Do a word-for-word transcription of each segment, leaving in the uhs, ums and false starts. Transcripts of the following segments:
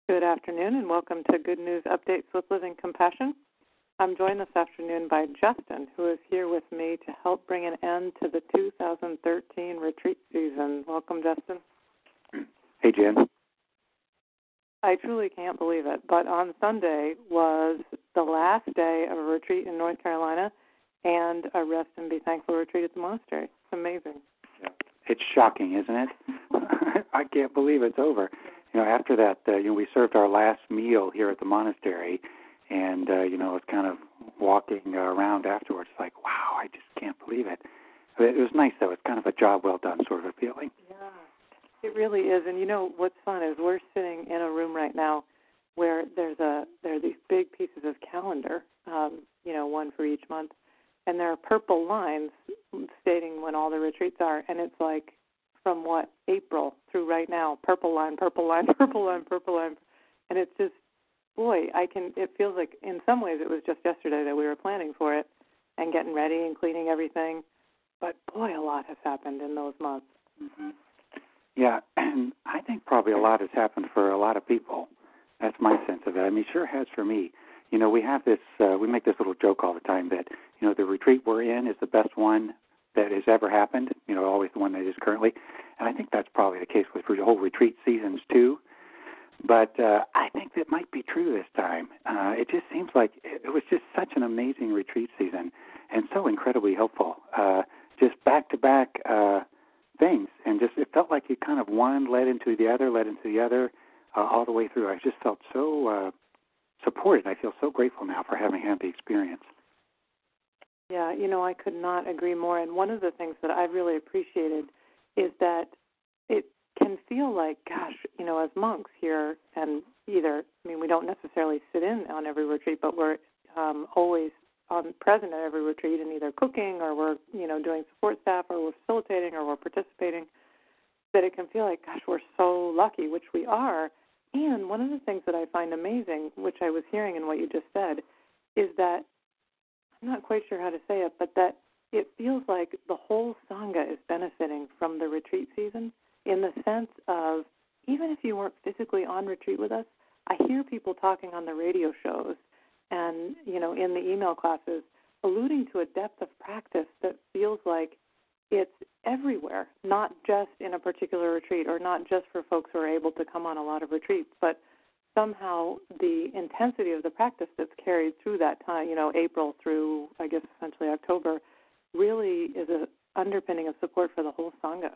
Good afternoon and welcome to Good News Updates with Living Compassion. I'm joined this afternoon by Justin, who is here with me to help bring an end to the two thousand thirteen retreat season. Welcome, Justin. Hey, Jen. I truly can't believe it, but on Sunday was the last day of a retreat in North Carolina and a Rest and Be Thankful retreat at the monastery. It's amazing. It's shocking, isn't it? I can't believe it's over. You know, after that, uh, you know, we served our last meal here at the monastery, and, uh, you know, it's kind of walking uh, around afterwards, like, wow, I just can't believe it. It was nice, though. It's kind of a job well done sort of a feeling. Yeah, it really is. And, you know, what's fun is we're sitting in a room right now where there's a there are these big pieces of calendar, um, you know, one for each month, and there are purple lines stating when all the retreats are, and it's like, from what, April through right now, purple line, purple line, purple line, purple line. And it's just, boy, I can, it feels like in some ways it was just yesterday that we were planning for it and getting ready and cleaning everything. But boy, a lot has happened in those months. Mm-hmm. Yeah, and I think probably a lot has happened for a lot of people. That's my sense of it. I mean, it sure has for me. You know, we have this, uh, we make this little joke all the time that, you know, the retreat we're in is the best one that has ever happened, you know, always the one that is currently. And I think that's probably the case with the whole retreat seasons, too. But uh, I think that might be true this time. Uh, it just seems like it was just such an amazing retreat season and so incredibly helpful. Uh, just back-to-back uh, things. And just it felt like it kind of one led into the other, led into the other, uh, all the way through. I just felt so uh, supported. I feel so grateful now for having had the experience. Yeah, you know, I could not agree more. And one of the things that I've really appreciated is that it can feel like, gosh, you know, as monks here, and either, I mean, we don't necessarily sit in on every retreat, but we're um, always um, present at every retreat and either cooking or we're, you know, doing support staff or we're facilitating or we're participating, that it can feel like, gosh, we're so lucky, which we are. And one of the things that I find amazing, which I was hearing in what you just said, is that I'm not quite sure how to say it, but that it feels like the whole Sangha is benefiting from the retreat season in the sense of, even if you weren't physically on retreat with us, I hear people talking on the radio shows and, you know, in the email classes, alluding to a depth of practice that feels like it's everywhere, not just in a particular retreat or not just for folks who are able to come on a lot of retreats, but somehow the intensity of the practice that's carried through that time, you know, April through, I guess, essentially October, really is an underpinning of support for the whole Sangha.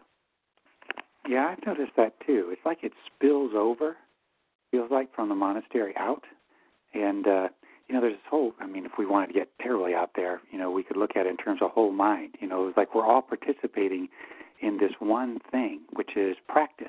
Yeah, I've noticed that too. It's like it spills over, feels like, from the monastery out. And, uh, you know, there's this whole, I mean, if we wanted to get terribly out there, you know, we could look at it in terms of whole mind. You know, it's like we're all participating in this one thing, which is practice.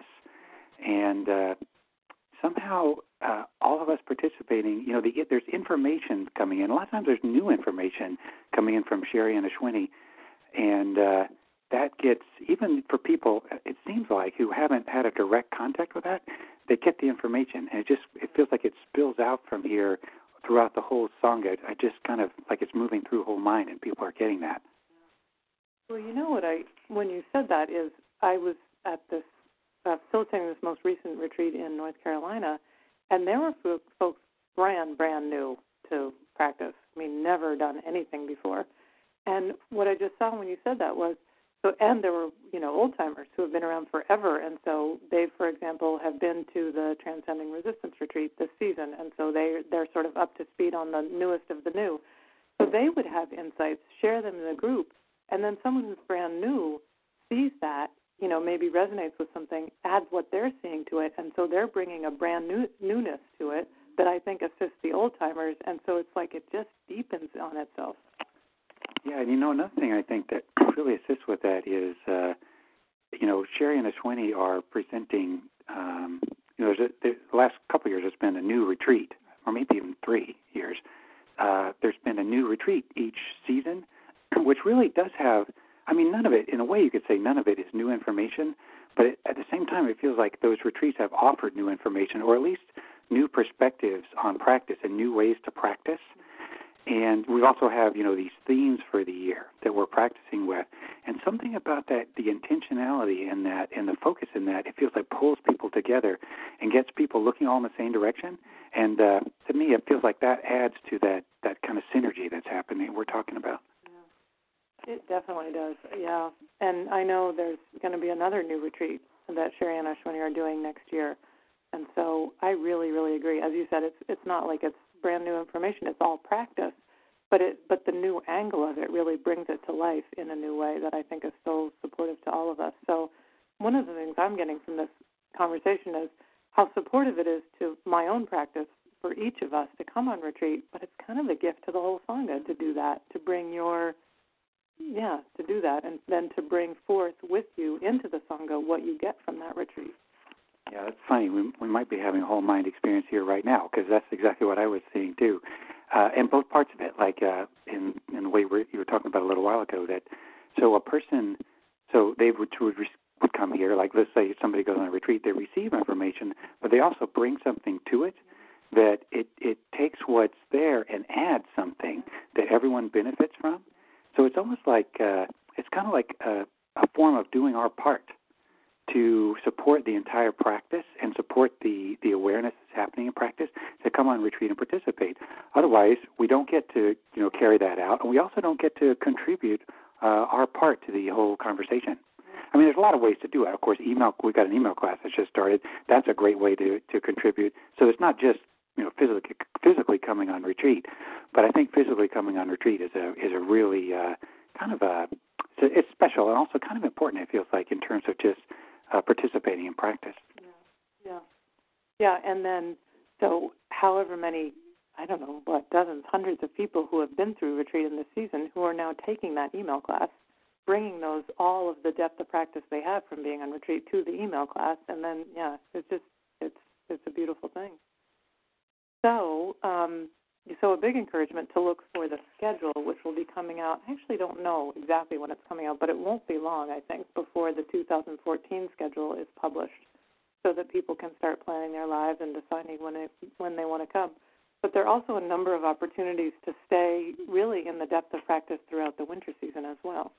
And uh, somehow uh, all of us participating, you know, the, there's information coming in. A lot of times there's new information coming in from Sherry and Ashwini, and uh, that gets, even for people, it seems like, who haven't had a direct contact with that, they get the information, and it just, it feels like it spills out from here throughout the whole Sangha. I just kind of, like it's moving through whole mind, and people are getting that. Well, you know what I, when you said that is, I was at this, uh, facilitating this most recent retreat in North Carolina, and there were folks brand, brand new to practice. I mean, never done anything before. And what I just saw when you said that was, so, and there were, you know, old-timers who have been around forever, and so they, for example, have been to the Transcending Resistance retreat this season, and so they, they're sort of up to speed on the newest of the new. So they would have insights, share them in the group, and then someone who's brand new sees that, you know, maybe resonates with something, adds what they're seeing to it, and so they're bringing a brand new newness to it that I think assists the old-timers, and so it's like it just deepens on itself. Yeah, and you know, another thing I think that really assists with that is, uh, you know, Sherry and Ashwini are presenting, um, you know, there's a, the last couple of years there's been a new retreat, or maybe even three years. Uh, there's been a new retreat each season, which really does have, I mean, none of it, in a way you could say none of it is new information, but it, at the same time it feels like those retreats have offered new information, or at least new perspectives on practice and new ways to practice. And we also have, you know, these themes for the year that we're practicing with. And something about that, the intentionality in that and the focus in that, it feels like pulls people together and gets people looking all in the same direction. And uh, to me, it feels like that adds to that, that kind of synergy that's happening we're talking about. Yeah. It definitely does, yeah. And I know there's going to be another new retreat that Sherry and Ashwini are doing next year. And so I really, really agree. As you said, it's it's not like it's brand new information. It's all practice. But it but the new angle of it really brings it to life in a new way that I think is so supportive to all of us. So one of the things I'm getting from this conversation is how supportive it is to my own practice for each of us to come on retreat, but it's kind of a gift to the whole Sangha to do that, to bring your, yeah, to do that, and then to bring forth with you into the Sangha what you get from that retreat. Yeah, that's funny. We, we might be having a whole mind experience here right now because that's exactly what I was seeing too. Uh, and both parts of it, like uh, in, in the way we're, you were talking about a little while ago, that so a person, so they would, would, would come here, like let's say somebody goes on a retreat, they receive information, but they also bring something to it that it, it takes what's there and adds something that everyone benefits from. So it's almost like, uh, it's kind of like a, a form of doing our part to support the entire practice and support the, the awareness that's happening in practice, to come on retreat and participate. Otherwise, we don't get to, you know, carry that out, and we also don't get to contribute uh, our part to the whole conversation. I mean, there's a lot of ways to do it. Of course, email. We've got an email class that just started. That's a great way to, to contribute. So it's not just, you know, physically physically coming on retreat, but I think physically coming on retreat is a is a really uh, kind of a it's, it's special and also kind of important. It feels like in terms of just Uh, participating in practice. Yeah, yeah, yeah. And then, so however many, I don't know, what, dozens, hundreds of people who have been through retreat in this season who are now taking that email class, bringing those, all of the depth of practice they have from being on retreat to the email class, and then, yeah, it's just, it's it's a beautiful thing. So, um, so a big encouragement to look for the schedule, which will be coming out. I actually don't know exactly when it's coming out, but it won't be long, I think, before the two thousand fourteen schedule is published, so that people can start planning their lives and deciding when it, when they want to come. But there are also a number of opportunities to stay really in the depth of practice throughout the winter season as well.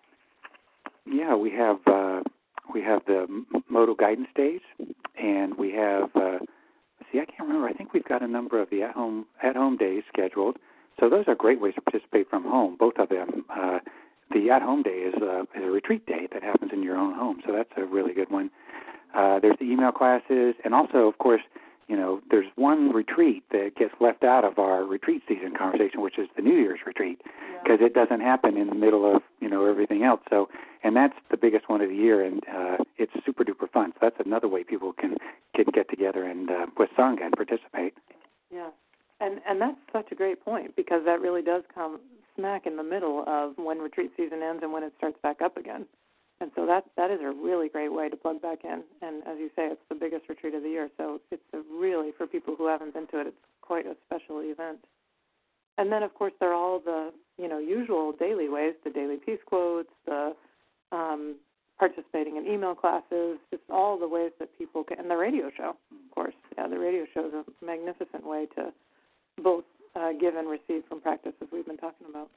Yeah, we have uh, we have the modal guidance days, and we have. Uh, See, I can't remember. I think we've got a number of the at-home at-home days scheduled. So those are great ways to participate from home, both of them. Uh, the at-home day is a, is a retreat day that happens in your own home, so that's a really good one. Uh, there's the email classes, and also, of course, you know, there's one retreat that gets left out of our retreat season conversation, which is the New Year's retreat, because yeah. it doesn't happen in the middle of, you know, everything else. So, and that's the biggest one of the year, and uh, it's super duper fun. So that's another way people can can get together and uh, with Sangha and participate. Yeah, and and that's such a great point, because that really does come smack in the middle of when retreat season ends and when it starts back up again. And so that that is a really great way to plug back in. And as you say, it's the biggest retreat of the year. So it's a really, for people who haven't been to it, it's quite a special event. And then, of course, there are all the, you know, usual daily ways, the daily peace quotes, the um, participating in email classes, just all the ways that people can, and the radio show, of course. Yeah, the radio show is a magnificent way to both uh, give and receive from practice, as we've been talking about.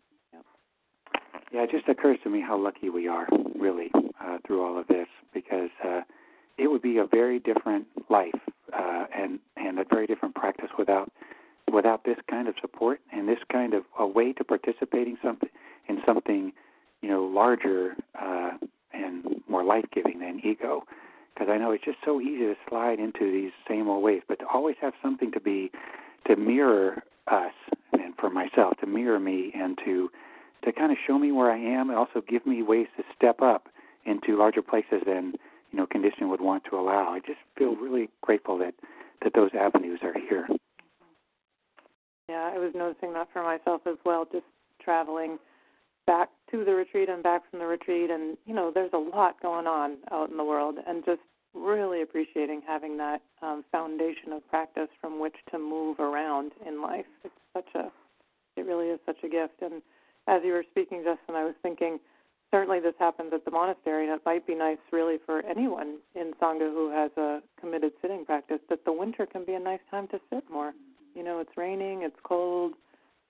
Yeah, it just occurs to me how lucky we are, really, uh, through all of this, because uh, it would be a very different life uh, and and a very different practice without without this kind of support and this kind of a way to participating something in something, you know, larger uh, and more life-giving than ego. Because I know it's just so easy to slide into these same old ways, but to always have something to be to mirror us, and for myself to mirror me and to. to kind of show me where I am and also give me ways to step up into larger places than, you know, conditioning would want to allow. I just feel really grateful that, that those avenues are here. Yeah, I was noticing that for myself as well, just traveling back to the retreat and back from the retreat. And, you know, there's a lot going on out in the world, and just really appreciating having that um, foundation of practice from which to move around in life. It's such a, it really is such a gift. And as you were speaking, Justin, I was thinking, certainly this happens at the monastery, and it might be nice really for anyone in Sangha who has a committed sitting practice, that the winter can be a nice time to sit more. You know, it's raining, it's cold,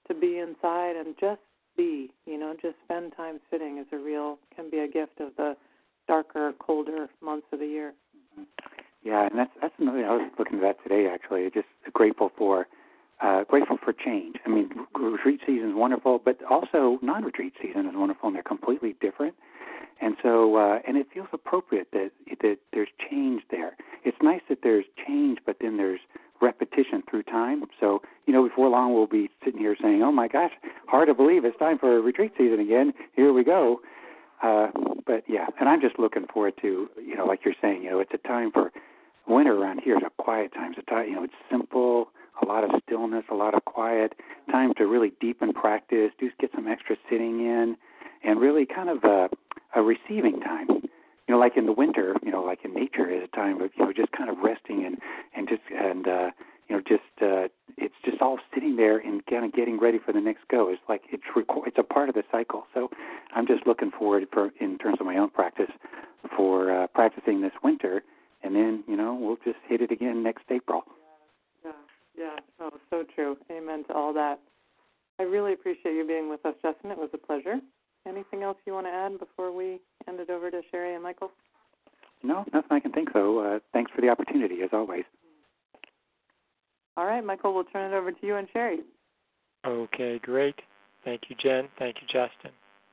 to be inside and just be, you know, just spend time sitting is a real, can be a gift of the darker, colder months of the year. Yeah, and that's that's another. I was looking at that today. Actually, just grateful for uh, grateful for change. I mean, retreat season is wonderful, but also non-retreat season is wonderful, and they're completely different. And so, uh, and it feels appropriate that that there's change there. It's nice that there's change, but then there's repetition through time. So, you know, before long we'll be sitting here saying, "Oh my gosh, hard to believe it's time for a retreat season again. Here we go." Uh, but yeah, and I'm just looking forward to, you know, like you're saying, you know, it's a time for winter around here. It's a quiet time. It's a time, you know, it's simple, a lot of stillness, a lot of quiet, time to really deepen practice, just get some extra sitting in, and really kind of a, a receiving time. You know, like in the winter, you know, like in nature, is a time of, you know, just kind of resting and, and just, and, uh, you know, just, uh, it's just all sitting there and kind of getting ready for the next go. It's like, it's, reco- it's a part of the cycle. So I'm just looking forward for, in terms of my own practice, for uh, practicing this winter. And then, you know, we'll just hit it again next April. Yeah, yeah, oh, so true. Amen to all that. I really appreciate you being with us, Justin. It was a pleasure. Anything else you want to add before we hand it over to Sherry and Michael? No, nothing I can think so. Uh, thanks for the opportunity, as always. All right, Michael, we'll turn it over to you and Sherry. Okay, great. Thank you, Jen. Thank you, Justin.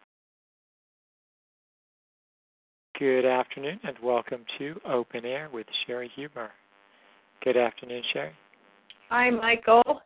Good afternoon, and welcome to Open Air with Sherry Huber. Good afternoon, Sherry. Hi, Michael.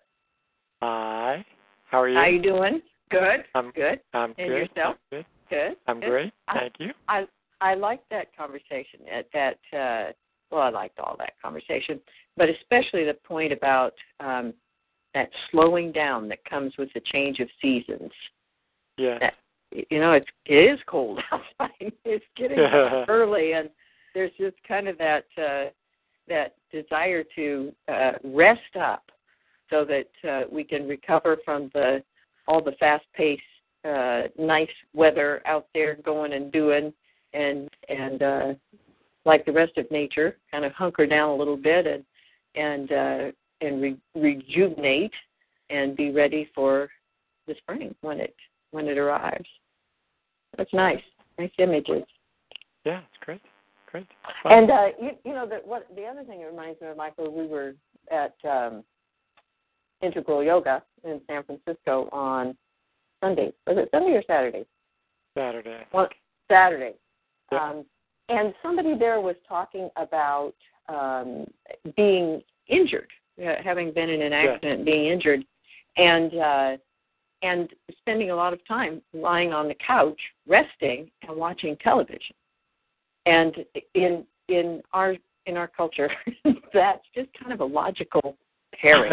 Hi. How are you? How you doing? Good. I'm good. I'm and good. yourself? I'm good. Good. I'm good. great. I, Thank you. I I liked that conversation. At that uh, well, I liked all that conversation, but especially the point about um, that slowing down that comes with the change of seasons. Yeah. That, you know, it's it is cold outside. It's getting early, and there's just kind of that uh, that desire to uh, rest up so that uh, we can recover from the all the fast-paced, uh, nice weather out there going and doing, and and uh, like the rest of nature, kind of hunker down a little bit and and uh, and re- rejuvenate and be ready for the spring when it when it arrives. That's nice, nice images. Yeah, it's great, great. And uh, you, you know that what the other thing it reminds me of, Michael, we were at um, Integral Yoga in San Francisco on Sunday. Was it Sunday or Saturday? Saturday. Well, Saturday. Yep. Um, and somebody there was talking about um, being injured, uh, having been in an accident, yeah. being injured, and uh, and spending a lot of time lying on the couch, resting and watching television. And in in our in our culture, that's just kind of a logical pairing.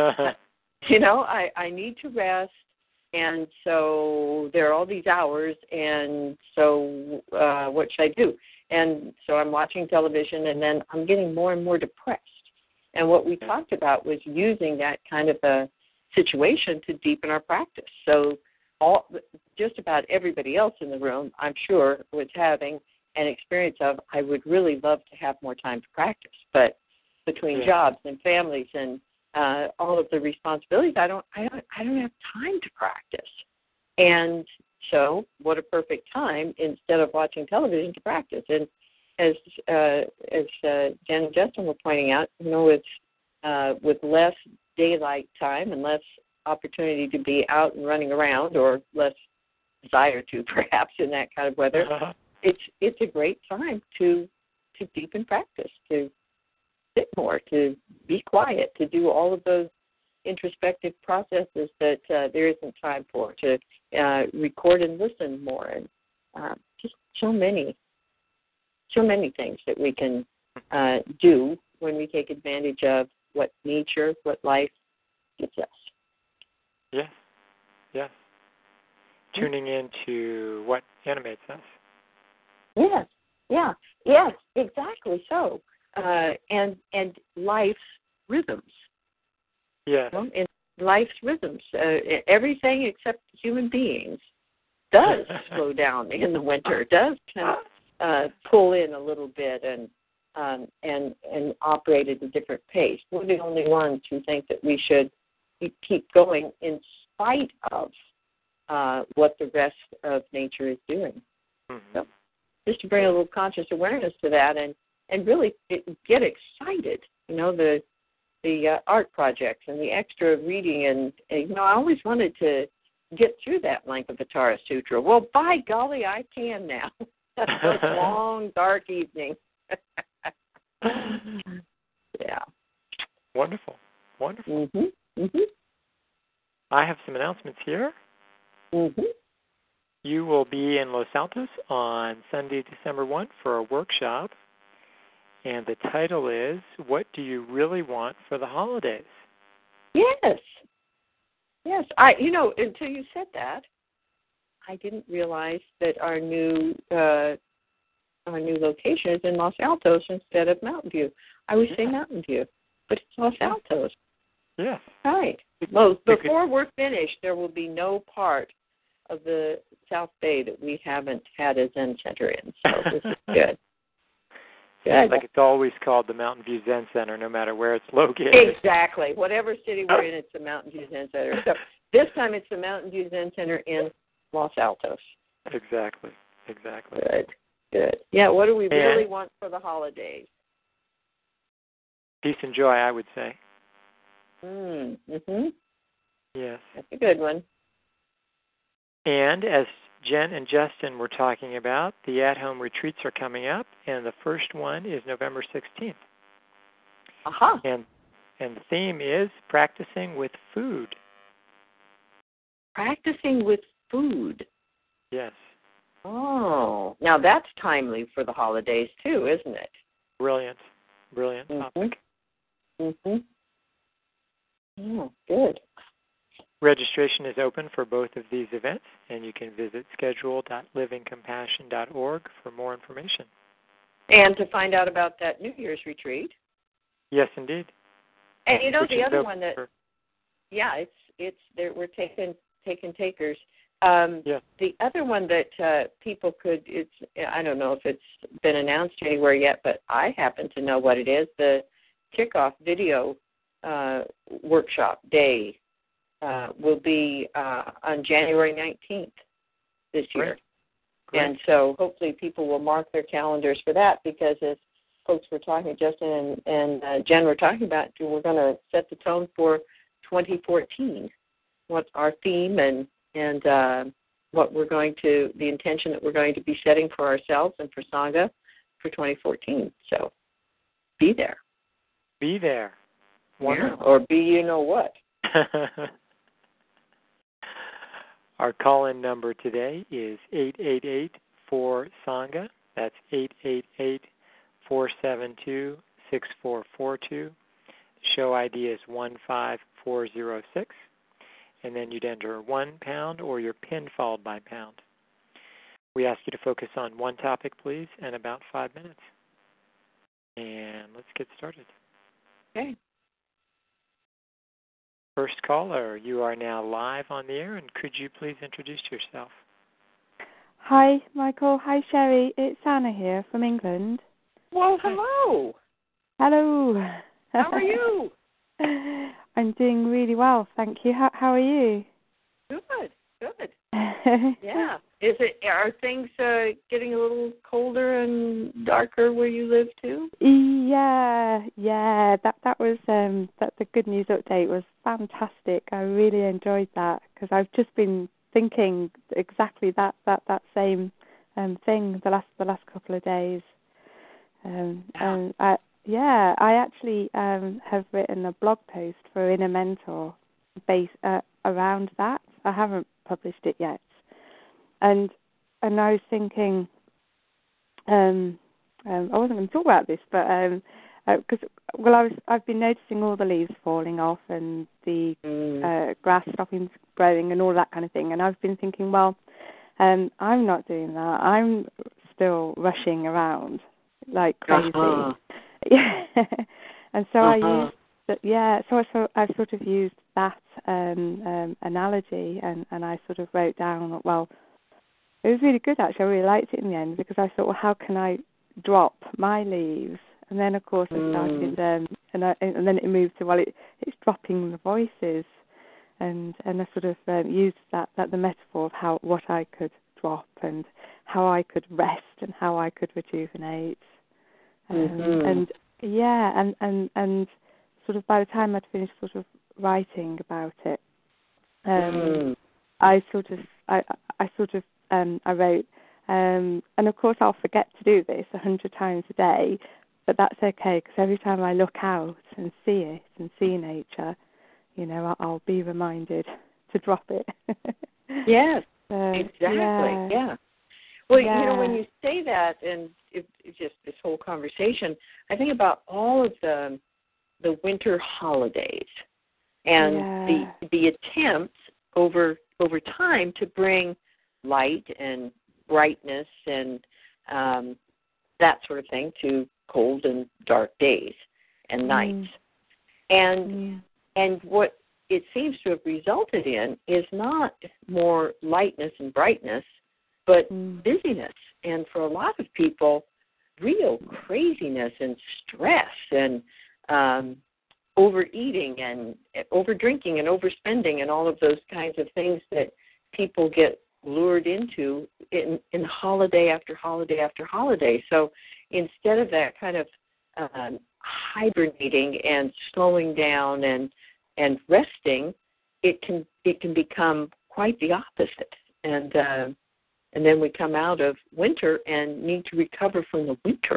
You know, I, I need to rest, and so there are all these hours, and so uh, what should I do? And so I'm watching television, and then I'm getting more and more depressed. And what we talked about was using that kind of a situation to deepen our practice. So all just about everybody else in the room, I'm sure, was having an experience of, I would really love to have more time to practice, but between yeah. jobs and families and uh, all of the responsibilities, I don't, I don't, I don't have time to practice. And so, what a perfect time instead of watching television to practice. And as uh, as uh, Jen and Justin were pointing out, you know, with uh, with less daylight time and less opportunity to be out and running around, or less desire to, perhaps, in that kind of weather, uh-huh. it's it's a great time to to deepen practice, to sit more, to be quiet, to do all of those introspective processes that uh, there isn't time for, to uh, record and listen more, and uh, just so many, so many things that we can uh, do when we take advantage of what nature, what life gives us. Yes, yes. Tuning into what animates us. Yes, yeah, yes, exactly so. Uh, and and life's rhythms. Yes. You know, and life's rhythms. Uh, everything except human beings does slow down in the winter, does kind of uh, pull in a little bit and um, and and operate at a different pace. We're the only ones who think that we should keep going in spite of uh, what the rest of nature is doing. Mm-hmm. So just to bring a little conscious awareness to that, and, and really get excited, you know, the the uh, art projects and the extra reading. And, and, you know, I always wanted to get through that Lankavatara Sutra. Well, by golly, I can now. Those long, dark evenings. Yeah. Wonderful. Wonderful. Mm-hmm. Mm-hmm. I have some announcements here. Mm-hmm. You will be in Los Altos on Sunday, December first for a workshop, and the title is, What Do You Really Want for the Holidays? Yes. Yes. I. You know, until you said that, I didn't realize that our new uh, our new location is in Los Altos instead of Mountain View. I always Yeah. say Mountain View, but it's Los Altos. Yes. Right. Well, before we're finished, there will be no part of the South Bay that we haven't had a Zen Center in. So this is good. Sounds like it's always called the Mountain View Zen Center, no matter where it's located. Exactly. Whatever city we're in, it's the Mountain View Zen Center. So this time it's the Mountain View Zen Center in Los Altos. Exactly. Exactly. Good. Good. Yeah, what do we and really want for the holidays? Peace and joy, I would say. Mm, mm-hmm. Yes. That's a good one. And as Jen and Justin were talking about, the at-home retreats are coming up, and the first one is November sixteenth. Aha. And and the theme is practicing with food. Practicing with food. Yes. Oh, now that's timely for the holidays too, isn't it? Brilliant. Brilliant Mm-hmm. topic. Mm-hmm. Oh, good. Registration is open for both of these events, and you can visit schedule dot living compassion dot org for more information. And to find out about that New Year's retreat. Yes, indeed. And you know Which the is other open one that, for, yeah, it's it's there. We're taking taking takers. Um, yeah. The other one that uh, people could, it's I don't know if it's been announced anywhere yet, but I happen to know what it is. The kickoff video uh, workshop day uh, will be uh, on January nineteenth this year. Great. Great. And so hopefully people will mark their calendars for that, because as folks were talking, Justin and, and uh, Jen were talking about, we're going to set the tone for twenty fourteen, what's our theme and, and uh, what we're going to, the intention that we're going to be setting for ourselves and for Sangha for twenty fourteen. So be there. Be there. Wonderful. Yeah, or be you know what. Our call-in number today is eight eight eight, four, SANGHA. That's eight eight eight, four seven two, six four four two. Show I D is one five four zero six. And then you'd enter one pound or your PIN followed by pound. We ask you to focus on one topic, please, and about five minutes. And let's get started. Okay. First caller, you are now live on the air, and could you please introduce yourself? Hi, Michael. Hi, Sherry. It's Anna here from England. Well, hello. Hello. How are you? I'm doing really well, thank you. How, how are you? Good, good. Yeah. Is it? Are things uh, getting a little colder and darker where you live too? Yeah, yeah. That that was um, that the good news update was fantastic. I really enjoyed that, because I've just been thinking exactly that that that same um, thing the last the last couple of days. Um, Yeah. and I, yeah, I actually um, have written a blog post for Inner Mentor based uh, around that. I haven't published it yet. And and I was thinking, um, um, I wasn't going to talk about this, but because um, uh, well, I was I've been noticing all the leaves falling off and the Mm. uh, grass stopping growing and all that kind of thing. And I've been thinking, well, um, I'm not doing that. I'm still rushing around like crazy. Uh-huh. Yeah, and so Uh-huh. I used the, yeah, so I so I sort of used that um, um, analogy, and, and I sort of wrote down, well. It was really good, actually. I really liked it in the end, because I thought, well, how can I drop my leaves? And then, of course, I started, um, and, I, and then it moved to, well, it, it's dropping the voices. and and I sort of um, used that, that the metaphor of how what I could drop and how I could rest and how I could rejuvenate. Um, mm-hmm. And yeah, and, and, and sort of by the time I'd finished sort of writing about it, um, mm. I sort of I, I sort of um, I wrote, um, and of course I'll forget to do this a hundred times a day, but that's okay because every time I look out and see it and see nature, you know, I'll, I'll be reminded to drop it. Yes, so, exactly. Yeah. Yeah. Well, yeah. you know, when you say that, and it, it just this whole conversation, I think about all of the the winter holidays and yeah. the the attempts over over time to bring light and brightness and um, that sort of thing to cold and dark days and nights. Mm. And Mm. and what it seems to have resulted in is not more lightness and brightness, but Mm. busyness. And for a lot of people, real craziness and stress and um, overeating and overdrinking and overspending and all of those kinds of things that people get lured into in, in holiday after holiday after holiday. So instead of that kind of um, hibernating and slowing down and and resting, it can it can become quite the opposite. And uh, and then we come out of winter and need to recover from the winter.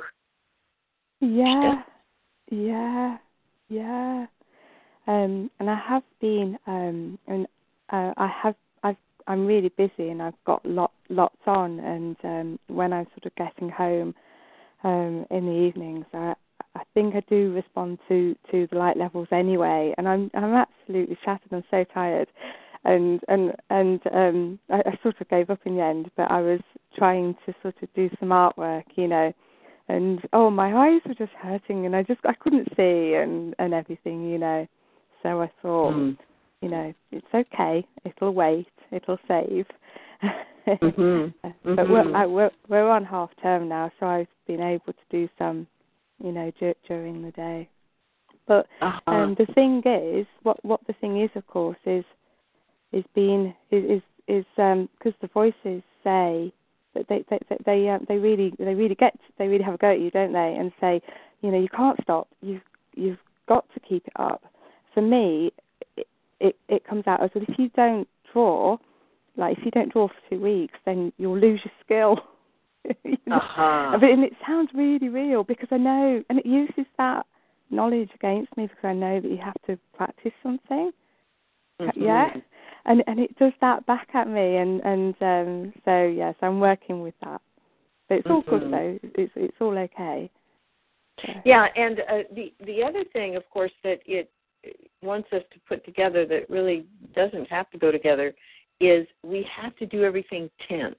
Yeah, yeah, yeah. Um, and I have been, um, and uh, I have, I've, I'm really busy, and I've got lot, lots on. And um, when I'm sort of getting home um, in the evenings, I, I think I do respond to, to the light levels anyway. And I'm, I'm absolutely shattered. I'm so tired, and and and um, I, I sort of gave up in the end. But I was trying to sort of do some artwork, you know. And oh, my eyes were just hurting, and I just I couldn't see, and, and everything, you know. So I thought, mm. you know, it's okay. It'll wait. It'll save. mm-hmm. But mm-hmm. we're, I, we're we're on half term now, so I've been able to do some, you know, d- during the day. But uh-huh. um, the thing is, what what the thing is, of course, is is being is is is um because the voices say. They they they they, uh, they really they really get they really have a go at you, don't they? And say, you know, you can't stop. You've you've got to keep it up. For me, it it, it comes out as well. If you don't draw, like if you don't draw for two weeks, then you'll lose your skill. you know? uh-huh. But and it sounds really real because I know, and it uses that knowledge against me because I know that you have to practice something. Mm-hmm. Yeah. And and it does that back at me, and and um, so yes, I'm working with that. But it's all mm-hmm. good though. It's it's all okay. So. Yeah, and uh, the the other thing, of course, that it wants us to put together that really doesn't have to go together is we have to do everything tense.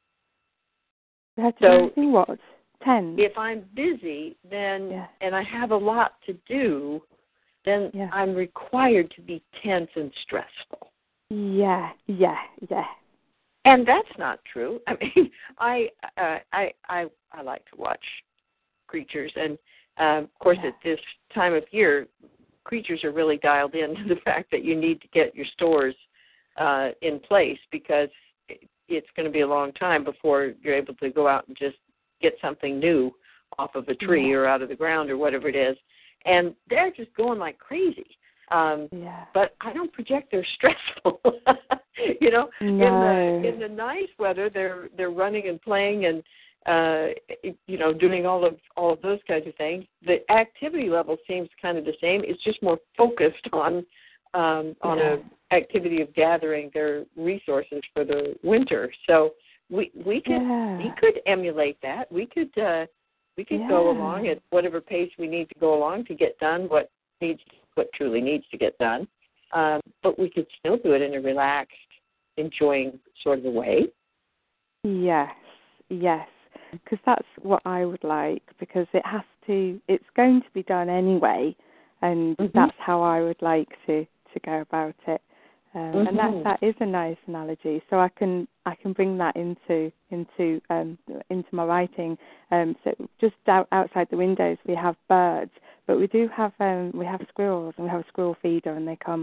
We have to so do everything what? Tense. If I'm busy, then yeah. and I have a lot to do, then yeah. I'm required to be tense and stressful. Yeah, yeah, yeah. And that's not true. I mean, I uh, I I I like to watch creatures, and uh, of course, yeah. at this time of year, creatures are really dialed in to the fact that you need to get your stores uh, in place because it's going to be a long time before you're able to go out and just get something new off of a tree yeah. or out of the ground or whatever it is, and they're just going like crazy. Um, yeah. But I don't project they're stressful. you know, no. in the in the nice weather, they're they're running and playing and uh, you know doing all of all of those kinds of things. The activity level seems kind of the same. It's just more focused on um, on yeah. a activity of gathering their resources for the winter. So we we could yeah. we could emulate that. We could uh, we could yeah. go along at whatever pace we need to go along to get done what needs. what truly needs to get done, um, but we could still do it in a relaxed, enjoying sort of a way. Yes, yes, because that's what I would like, because it has to, it's going to be done anyway, and mm-hmm. that's how I would like to, to go about it. Um, mm-hmm. And that that is a nice analogy, so I can I can bring that into into um, into my writing. Um, so just out, outside the windows we have birds, but we do have um, we have squirrels, and we have a squirrel feeder, and they come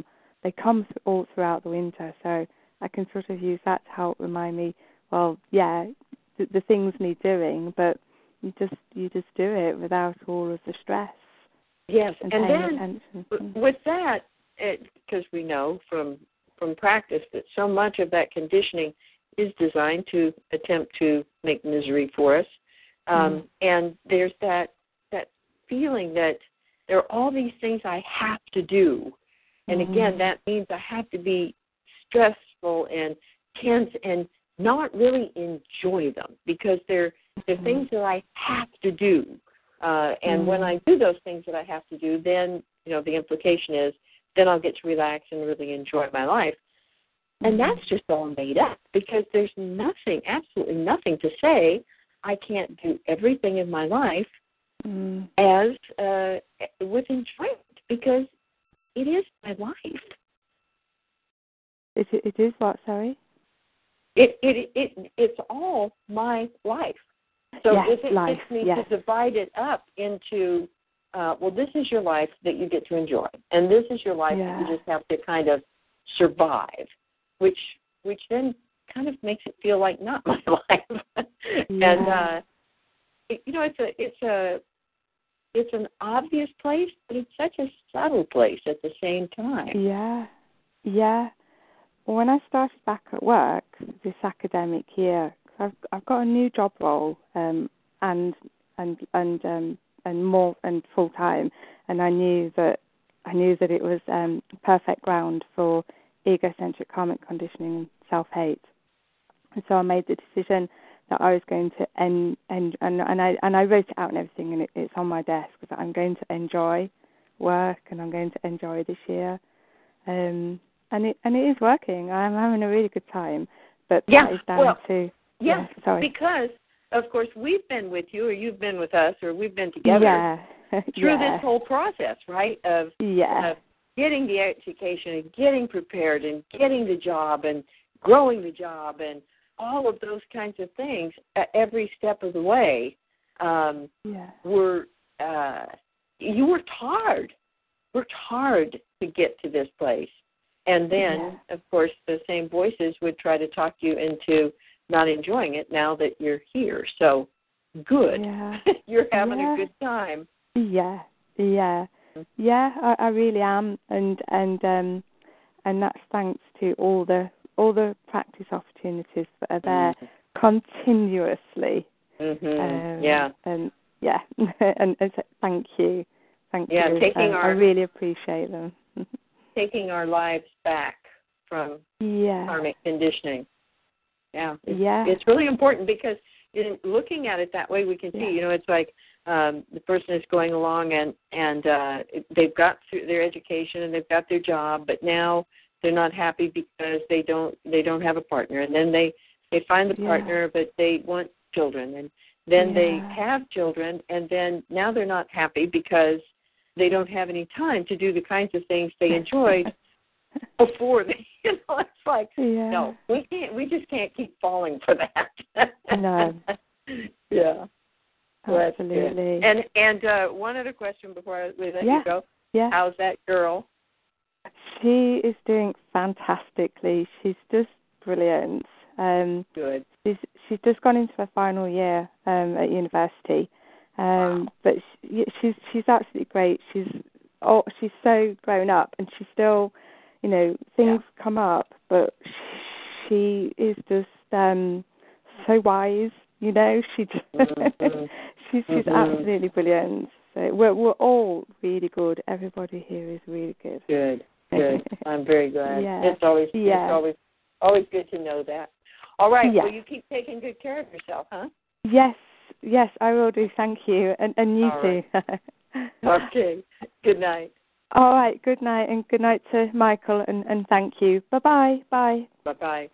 they come th- all throughout the winter. So I can sort of use that to help remind me, well, yeah, the, the things need doing, but you just you just do it without all of the stress. Yes, and, and paying then attention. with that, because we know from from practice that so much of that conditioning is designed to attempt to make misery for us, um, mm. and there's that that feeling that there are all these things I have to do, and mm. again, that means I have to be stressful and tense and not really enjoy them because they're they're mm. things that I have to do. Uh, and mm. when I do those things that I have to do, then, you know, the implication is then I'll get to relax and really enjoy my life. Mm. And that's just all made up because there's nothing, absolutely nothing to say I can't do everything in my life mm. as uh, with enjoyment because it is my life. It, it is what, sorry? It, it, it, it's all my life. So yes, if it life, gets me yes. to divide it up into, uh, well, this is your life that you get to enjoy, and this is your life yeah. that you just have to kind of survive, which which then kind of makes it feel like not my life. yeah. And uh, it, you know, it's a it's a it's an obvious place, but it's such a subtle place at the same time. Yeah, yeah. Well, when I started back at work this academic year, I've I've got a new job role, um, and and and um, and more and full time, and I knew that I knew that it was um, perfect ground for egocentric karmic conditioning and self hate, and so I made the decision that I was going to end and and and I and I wrote it out and everything, and it, it's on my desk that I'm going to enjoy work and I'm going to enjoy this year, um, and it and it is working. I'm having a really good time, but yeah, that is down well, to Yeah, yeah, sorry. because, of course, we've been with you or you've been with us or we've been together yeah. through yeah. this whole process, right, of, yeah. of getting the education and getting prepared and getting the job and growing the job and all of those kinds of things at every step of the way um, yeah. were, uh, you worked hard, worked hard to get to this place. And then, yeah. of course, the same voices would try to talk you into not enjoying it now that you're here. So, good. Yeah. You're having yeah. a good time. Yeah, yeah, yeah. I, I really am, and and um, and that's thanks to all the all the practice opportunities that are there mm-hmm. continuously. Mm-hmm. Um, yeah. And yeah, and, and so thank you, thank yeah, you. Taking um, our, I really appreciate them. taking our lives back from yeah. karmic conditioning. Yeah, it's, yeah. it's really important because in looking at it that way, we can see, yeah. you know, it's like um, the person is going along and, and uh, they've got through their education and they've got their job, but now they're not happy because they don't they don't have a partner. And then they, they find the partner, yeah. but they want children. And then yeah. they have children, and then now they're not happy because they don't have any time to do the kinds of things they enjoyed before they, you know, it's like, yeah. no, we can't, we just can't keep falling for that. No. yeah. Absolutely. And and uh, one other question before I we let yeah. you go. Yeah. How's that girl? She is doing fantastically. She's just brilliant. Um, Good. She's she's just gone into her final year um, at university, um, wow. but she, she's she's absolutely great. She's oh she's so grown up, and she's still, you know, things yeah. come up, but she is just um, so wise. You know, she just mm-hmm. she's she's mm-hmm. absolutely brilliant. So we're we're all really good. Everybody here is really good. Good, good. I'm very glad. Yeah. It's always yeah. it's always always good to know that. All right. Yeah. Well, you keep taking good care of yourself, huh? Yes, yes, I will do. Thank you, and and you all too. Right. Okay. Good night. All right. Good night, and good night to Michael, and, and thank you. Bye bye. Bye. Bye bye.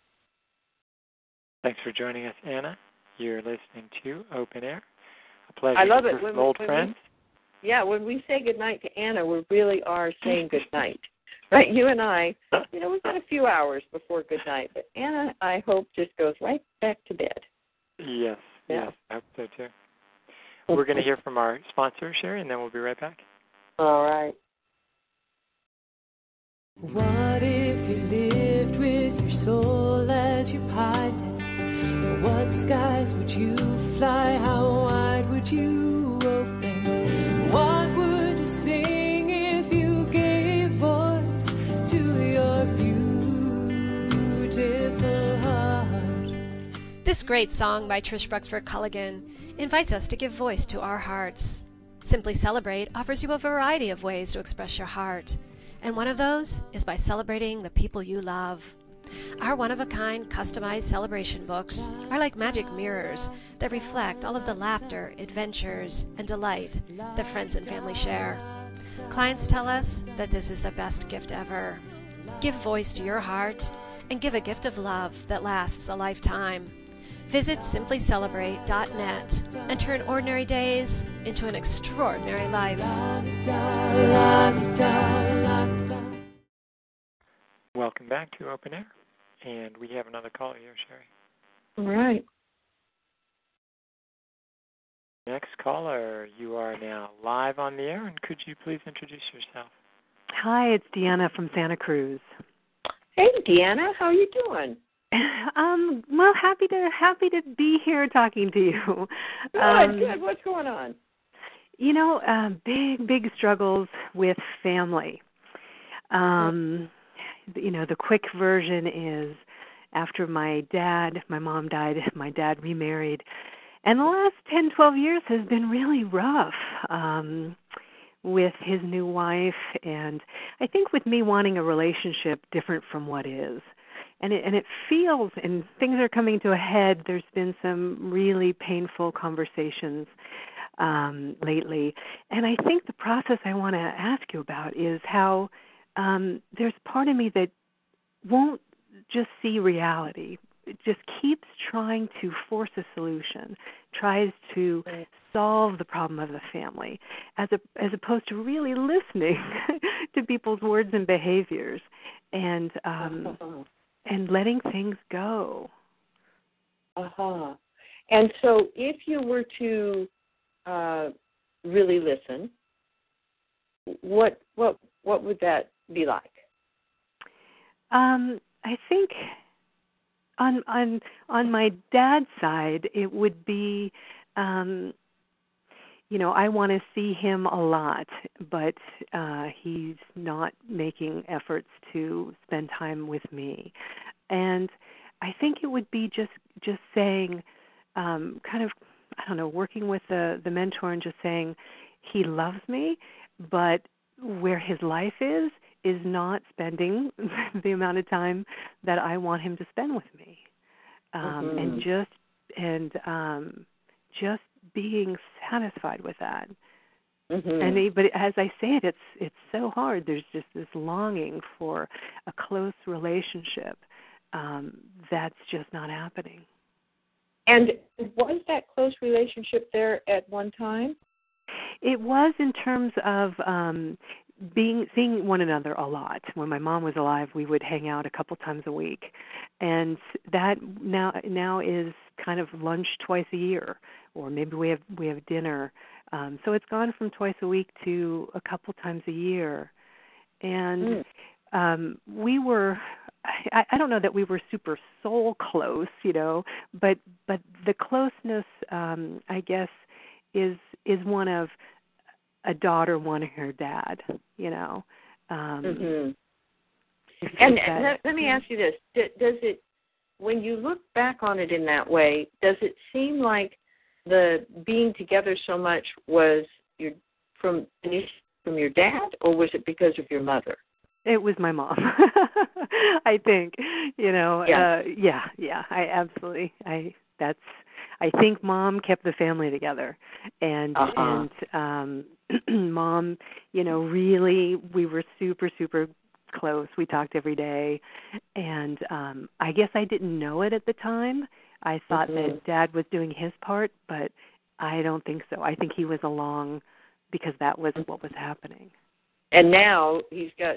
Thanks for joining us, Anna. You're listening to Open Air. A pleasure I love to it. When, old when friends. We, yeah, when we say good night to Anna, we really are saying good night. Right? You and I, you know, we've got a few hours before good night, but Anna, I hope, just goes right back to bed. Yes, yeah. yes, I hope so too. We're going to hear from our sponsor, Sherry, and then we'll be right back. All right. What if you lived with your soul as your pilot? What skies would you fly? How wide would you open? What would you sing if you gave voice to your beautiful heart? This great song by Trish Bruxford Culligan invites us to give voice to our hearts. Simply Celebrate offers you a variety of ways to express your heart, and one of those is by celebrating the people you love. Our one-of-a-kind customized celebration books are like magic mirrors that reflect all of the laughter, adventures, and delight that friends and family share. Clients tell us that this is the best gift ever. Give voice to your heart and give a gift of love that lasts a lifetime. Visit simply celebrate dot net and turn ordinary days into an extraordinary life. Welcome back to Open Air. And we have another caller here, Sherry. All right. Next caller, you are now live on the air, and could you please introduce yourself? Hi, it's Deanna from Santa Cruz. Hey, Deanna, how are you doing? Um, well, happy to happy to be here talking to you. Good, um, good. What's going on? You know, uh, big, big struggles with family. Um, you know, the quick version is after my dad, my mom died, my dad remarried, and the last ten, twelve years has been really rough um, with his new wife, and I think with me wanting a relationship different from what is. And it, and it feels, and things are coming to a head, there's been some really painful conversations um, lately. And I think the process I want to ask you about is how um, there's part of me that won't just see reality. It just keeps trying to force a solution, tries to solve the problem of the family, as a, as opposed to really listening to people's words and behaviors and um, and letting things go. Uh-huh. And so if you were to uh, really listen, what what what would that be like? Um, I think on on on my dad's side, it would be, um, you know, I want to see him a lot, but uh, he's not making efforts to spend time with me, and I think it would be just just saying, um, kind of, I don't know, working with the the mentor and just saying, he loves me, but where his life is. is not spending the amount of time that I want him to spend with me, um, mm-hmm. and just and um, just being satisfied with that. Mm-hmm. And he, but as I say it, it's it's so hard. There's just this longing for a close relationship um, that's just not happening. And was that close relationship there at one time? It was in terms of. Um, Being seeing one another a lot. When my mom was alive, we would hang out a couple times a week, and that now now is kind of lunch twice a year, or maybe we have we have dinner. Um, so it's gone from twice a week to a couple times a year, and mm. um, we were. I, I don't know that we were super soul close, you know, but but the closeness, um, I guess, is is one of a daughter wanting her dad, you know. Um, mm-hmm. And that, let, let me ask you this. Does it, when you look back on it in that way, does it seem like the being together so much was your, from from your dad, or was it because of your mother? It was my mom. I think, you know, yeah. Uh, yeah, yeah, I absolutely, I, that's, I think mom kept the family together, and uh-huh. and um, mom, you know, really, we were super, super close. We talked every day, and um, I guess I didn't know it at the time. I thought mm-hmm. that Dad was doing his part, but I don't think so. I think he was along because that was what was happening. And now he's got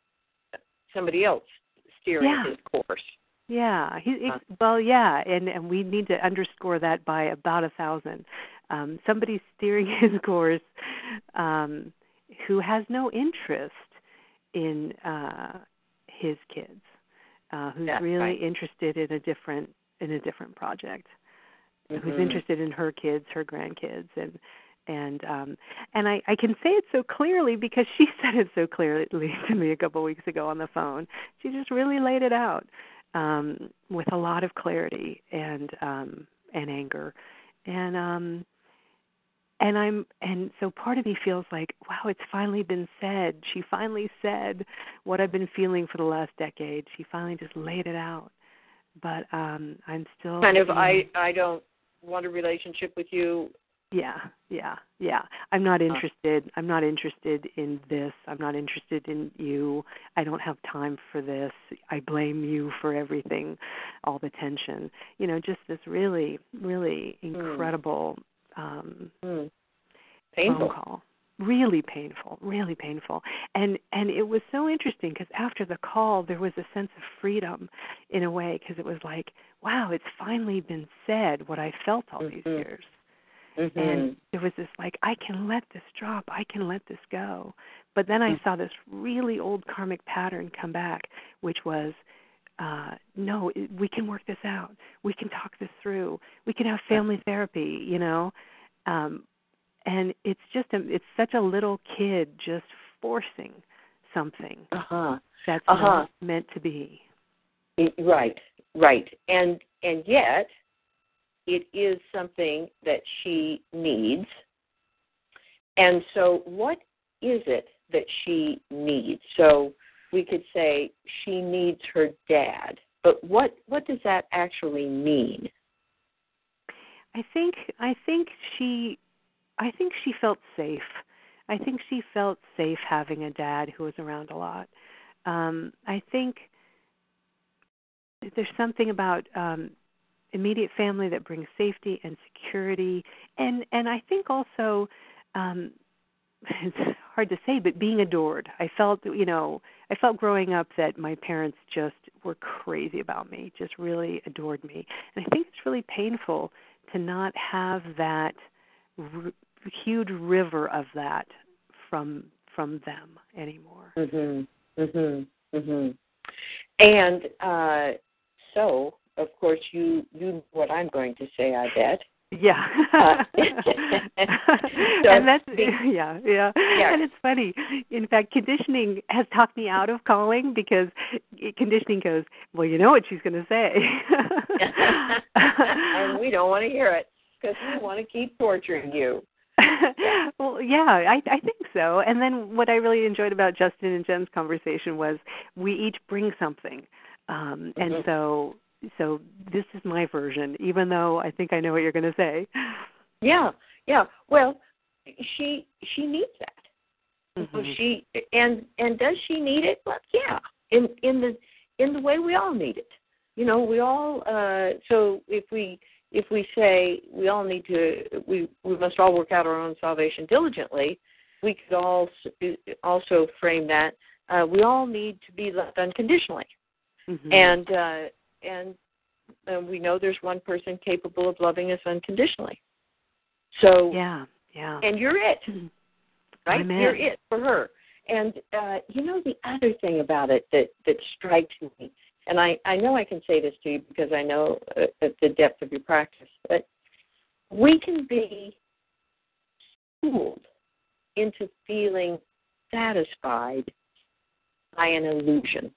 somebody else steering yeah. his course. Yeah, he, he, well, yeah, and, and we need to underscore that by about a thousand. Um, somebody steering his course um, who has no interest in uh, his kids, uh, who's That's really right. interested in a different in a different project, Mm-hmm. who's interested in her kids, her grandkids, and and um, and I, I can say it so clearly because she said it so clearly to me a couple of weeks ago on the phone. She just really laid it out um, with a lot of clarity and um, and anger, and um, and I'm and so part of me feels like, wow, it's finally been said. She finally said what I've been feeling for the last decade. She finally just laid it out. But um, I'm still Kind of, you know, I, I don't want a relationship with you. Yeah, yeah, yeah. I'm not interested. I'm not interested in this. I'm not interested in you. I don't have time for this. I blame you for everything, all the tension. You know, just this really, really incredible um, Mm. Painful. phone call. Really painful, really painful. And and it was so interesting because after the call, there was a sense of freedom in a way because it was like, wow, it's finally been said what I felt all Mm-hmm. these years. Mm-hmm. And there was this like, I can let this drop. I can let this go. But then I saw this really old karmic pattern come back, which was, uh, no, it, we can work this out. We can talk this through. We can have family therapy, you know. Um, and it's just, a, it's such a little kid just forcing something Uh-huh. that's Uh-huh. not meant to be. It, right, right. And and yet, it is something that she needs. And so what is it that she needs? So we could say she needs her dad, but what, what does that actually mean? I think I think she I think she felt safe. I think she felt safe having a dad who was around a lot. Um, I think there's something about um, immediate family that brings safety and security, and and I think also um, it's hard to say, but being adored. I felt you know I felt growing up that my parents just were crazy about me, just really adored me, and I think it's really painful to not have that r- huge river of that from from them anymore. Mhm. Mhm. Mhm. And uh, so, of course, you you know what I'm going to say, I bet. Yeah. Uh, so and that's the, yeah, yeah, yeah. And it's funny. In fact, conditioning has talked me out of calling because conditioning goes, well, you know what she's going to say. And we don't want to hear it because we want to keep torturing you. Yeah. Well, yeah, I, I think so. And then what I really enjoyed about Justin and Jen's conversation was we each bring something, um, and Mm-hmm. so so this is my version, even though I think I know what you're going to say. Yeah, yeah. Well, she she needs that. Mm-hmm. So she and and does she need it? Well, yeah. In in the in the way we all need it. You know, we all. Uh, so if we if we say we all need to, we we must all work out our own salvation diligently. We could all also frame that uh, we all need to be loved unconditionally. Mm-hmm. And uh, and uh, we know there's one person capable of loving us unconditionally. So yeah, yeah. And you're it, right? I'm You're it. it for her. And uh, you know the other thing about it that that strikes me, and I I know I can say this to you because I know uh, the depth of your practice, but we can be schooled into feeling satisfied by an illusion.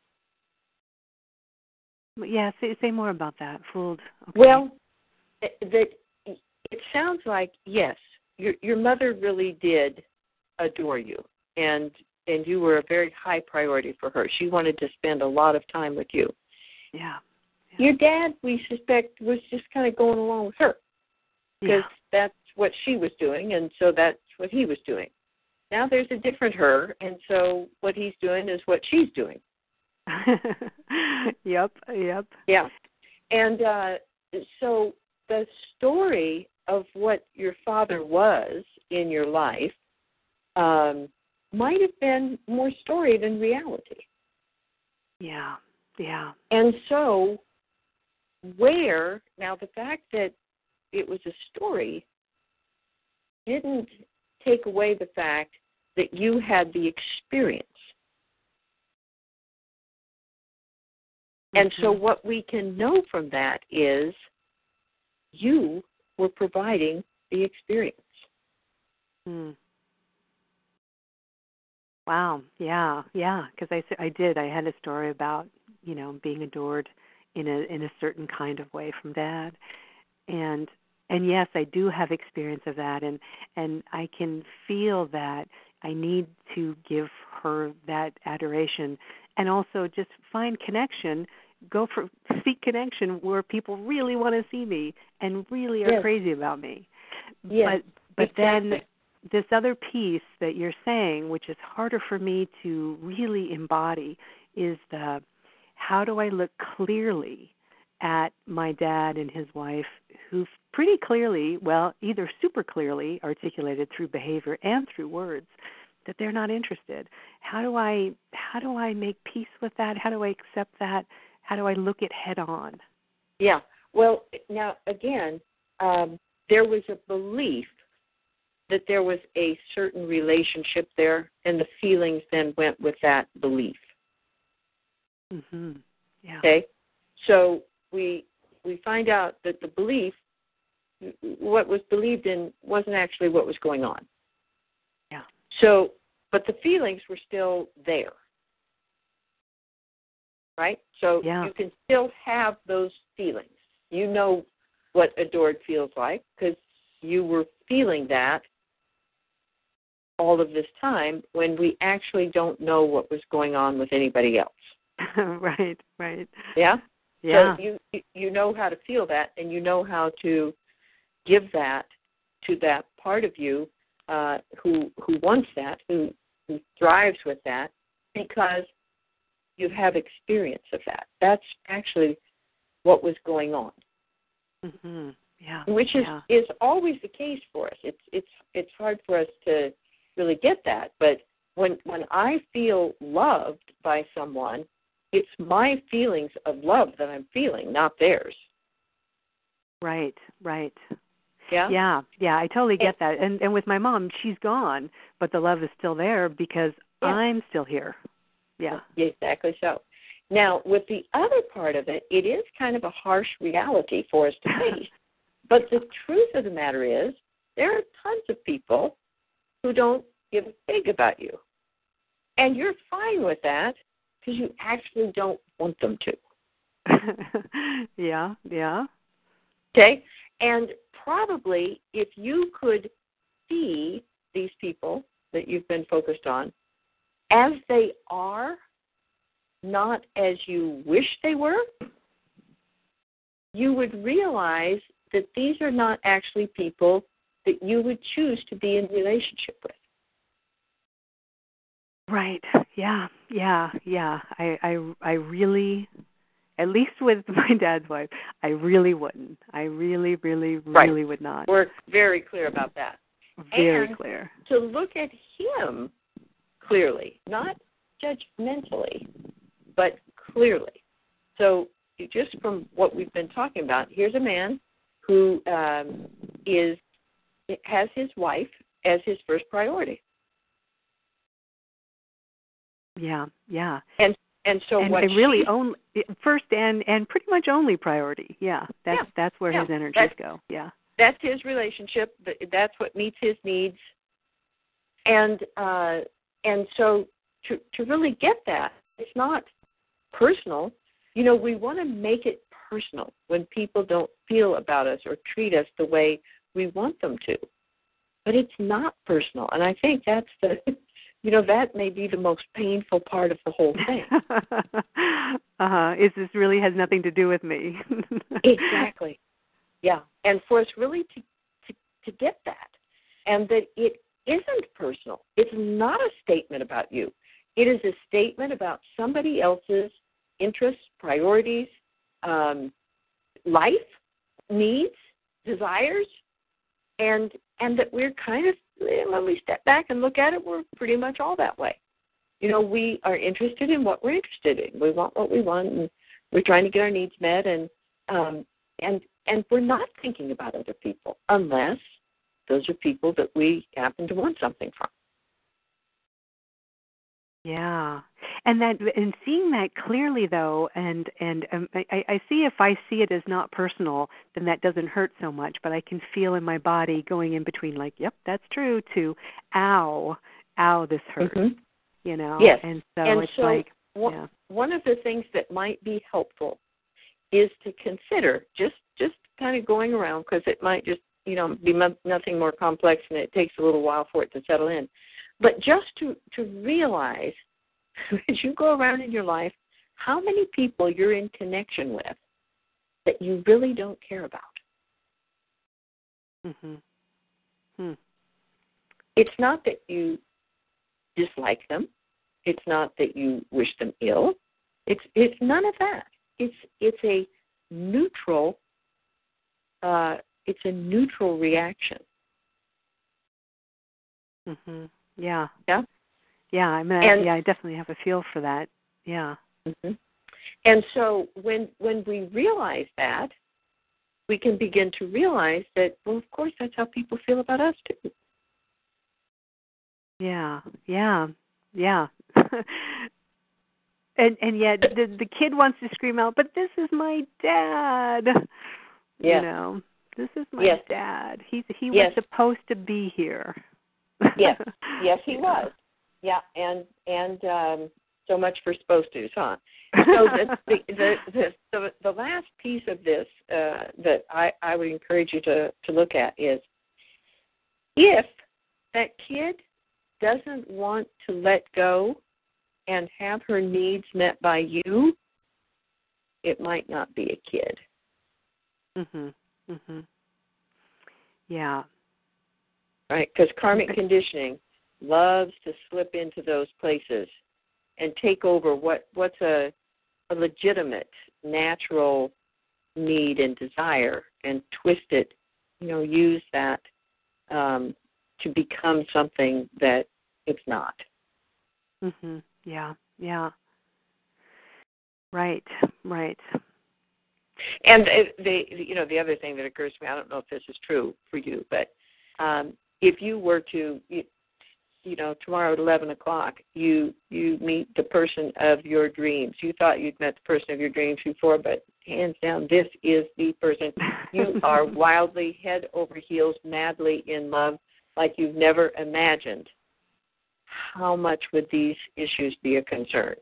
Yeah, say, say more about that. Fooled. Okay. Well, that it sounds like, yes, your your mother really did adore you, and and you were a very high priority for her. She wanted to spend a lot of time with you. Yeah. yeah. Your dad, we suspect, was just kind of going along with her because yeah. that's what she was doing, and so that's what he was doing. Now there's a different her, and so what he's doing is what she's doing. Yep, yep. Yeah. And uh, so the story of what your father was in your life um, might have been more story than reality. Yeah, yeah. And so where, now the fact that it was a story didn't take away the fact that you had the experience. And so what we can know from that is you were providing the experience. Mm. Wow. Yeah. Yeah. Because I, I did. I had a story about, you know, being adored in a in a certain kind of way from Dad, and and yes, I do have experience of that, and and I can feel that I need to give her that adoration, and also just find connection. Go for seek connection where people really want to see me and really are yes. crazy about me. Yes. But but exactly. then this other piece that you're saying, which is harder for me to really embody, is the how do I look clearly at my dad and his wife, who pretty clearly, well, either super clearly articulated through behavior and through words, that they're not interested. How do I how do I make peace with that? How do I accept that? How do I look it head on? Yeah. Well, now, again, um, there was a belief that there was a certain relationship there, and the feelings then went with that belief. Mm-hmm. Yeah. Okay? So we we find out that the belief, what was believed in, wasn't actually what was going on. Yeah. So, but the feelings were still there. Right? So yeah. you can still have those feelings. You know what adored feels like because you were feeling that all of this time when we actually don't know what was going on with anybody else. right, right. Yeah? Yeah. So you you know how to feel that, and you know how to give that to that part of you uh, who who wants that, who, who thrives with that, because you have experience of that. That's actually what was going on. Mm-hmm. Yeah. Which is, yeah. is always the case for us. It's it's it's hard for us to really get that. But when when I feel loved by someone, it's my feelings of love that I'm feeling, not theirs. Right, right. Yeah? Yeah, yeah, I totally get that. And and with my mom, she's gone, but the love is still there because yeah. I'm still here. Yeah. Exactly so. Now, with the other part of it, it is kind of a harsh reality for us to face. But the truth of the matter is, there are tons of people who don't give a fig about you. And you're fine with that because you actually don't want them to. yeah, yeah. Okay? And probably if you could see these people that you've been focused on as they are, not as you wish they were, you would realize that these are not actually people that you would choose to be in relationship with. Right. Yeah. Yeah. Yeah. I, I, I really, at least with my dad's wife, I really wouldn't. I really, really, really right. would not. We're very clear about that. Very and clear. To look at him clearly, not judgmentally, but clearly. So just from what we've been talking about, here's a man who um, is has his wife as his first priority. Yeah, yeah. And and so and what really she, only first and and pretty much only priority. Yeah, that's yeah, that's where yeah, his energies that's, go. Yeah, that's his relationship. That's what meets his needs. And uh, and so to to really get that, it's not personal. You know, we want to make it personal when people don't feel about us or treat us the way we want them to. But it's not personal. And I think that's the, you know, that may be the most painful part of the whole thing. uh-huh. Is this really has nothing to do with me. Exactly. Yeah. And for us really to, to, to get that, and that it isn't personal. It's not a statement about you. It is a statement about somebody else's interests, priorities, um, life, needs, desires, and and that we're kind of, when we step back and look at it, we're pretty much all that way. You know, we are interested in what we're interested in. We want what we want, and we're trying to get our needs met, and um, and and we're not thinking about other people unless those are people that we happen to want something from. Yeah. And that, and seeing that clearly, though, and and um, I, I see if I see it as not personal, then that doesn't hurt so much. But I can feel in my body going in between, like, yep, that's true, to, ow, ow, this hurts. Mm-hmm. You know. Yes. And so and it's so like, one, yeah. one of the things that might be helpful is to consider just just kind of going around, because it might just, you know, be m- nothing more complex, and it takes a little while for it to settle in. But just to, to realize, as you go around in your life, how many people you're in connection with that you really don't care about. Mm-hmm. Hmm. It's not that you dislike them. It's not that you wish them ill. It's it's none of that. It's it's a neutral. Uh, it's a neutral reaction. Mm-hmm. Yeah. Yeah. Yeah. I mean, I, yeah, I definitely have a feel for that. Yeah. Mm-hmm. And so when when we realize that, we can begin to realize that, well, of course, that's how people feel about us too. Yeah. Yeah. Yeah. and and yet the the kid wants to scream out, but this is my dad. Yeah. You know, this is my yes. dad. He's he yes. was supposed to be here. yes. Yes, he yeah. was. Yeah, and and um, so much for supposed to, huh? So the the, the the the the last piece of this uh, that I, I would encourage you to, to look at is, if that kid doesn't want to let go and have her needs met by you, it might not be a kid. Mhm. Mhm. Yeah. Right? Because karmic conditioning loves to slip into those places and take over what what's a a legitimate, natural need and desire, and twist it, you know, use that um, to become something that it's not. Mhm. Yeah. Yeah. Right. Right. And the, you know, the other thing that occurs to me, I don't know if this is true for you, but um, if you were to, you, you know, tomorrow at eleven o'clock, you you meet the person of your dreams. You thought you'd met the person of your dreams before, but hands down, this is the person. You are wildly, head over heels, madly in love, like you've never imagined. How much would these issues be a concern?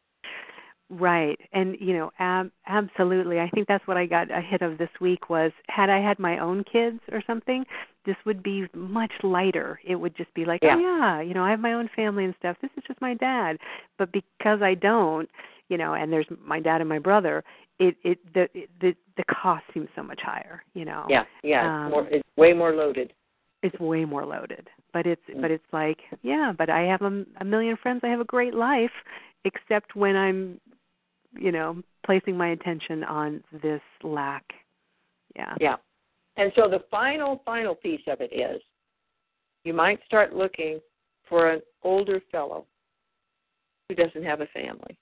Right. And, you know, ab- absolutely. I think that's what I got a hit of this week was, had I had my own kids or something, this would be much lighter. It would just be like, yeah. oh, yeah, you know, I have my own family and stuff. This is just my dad. But because I don't, you know, and there's my dad and my brother, it, it the the the cost seems so much higher, you know. Yeah, yeah. Um, it's, more, it's way more loaded. It's way more loaded. But it's mm-hmm. but it's like, yeah, but I have a, a million friends. I have a great life, except when I'm, you know, placing my attention on this lack. Yeah. Yeah. And so the final, final piece of it is, you might start looking for an older fellow who doesn't have a family.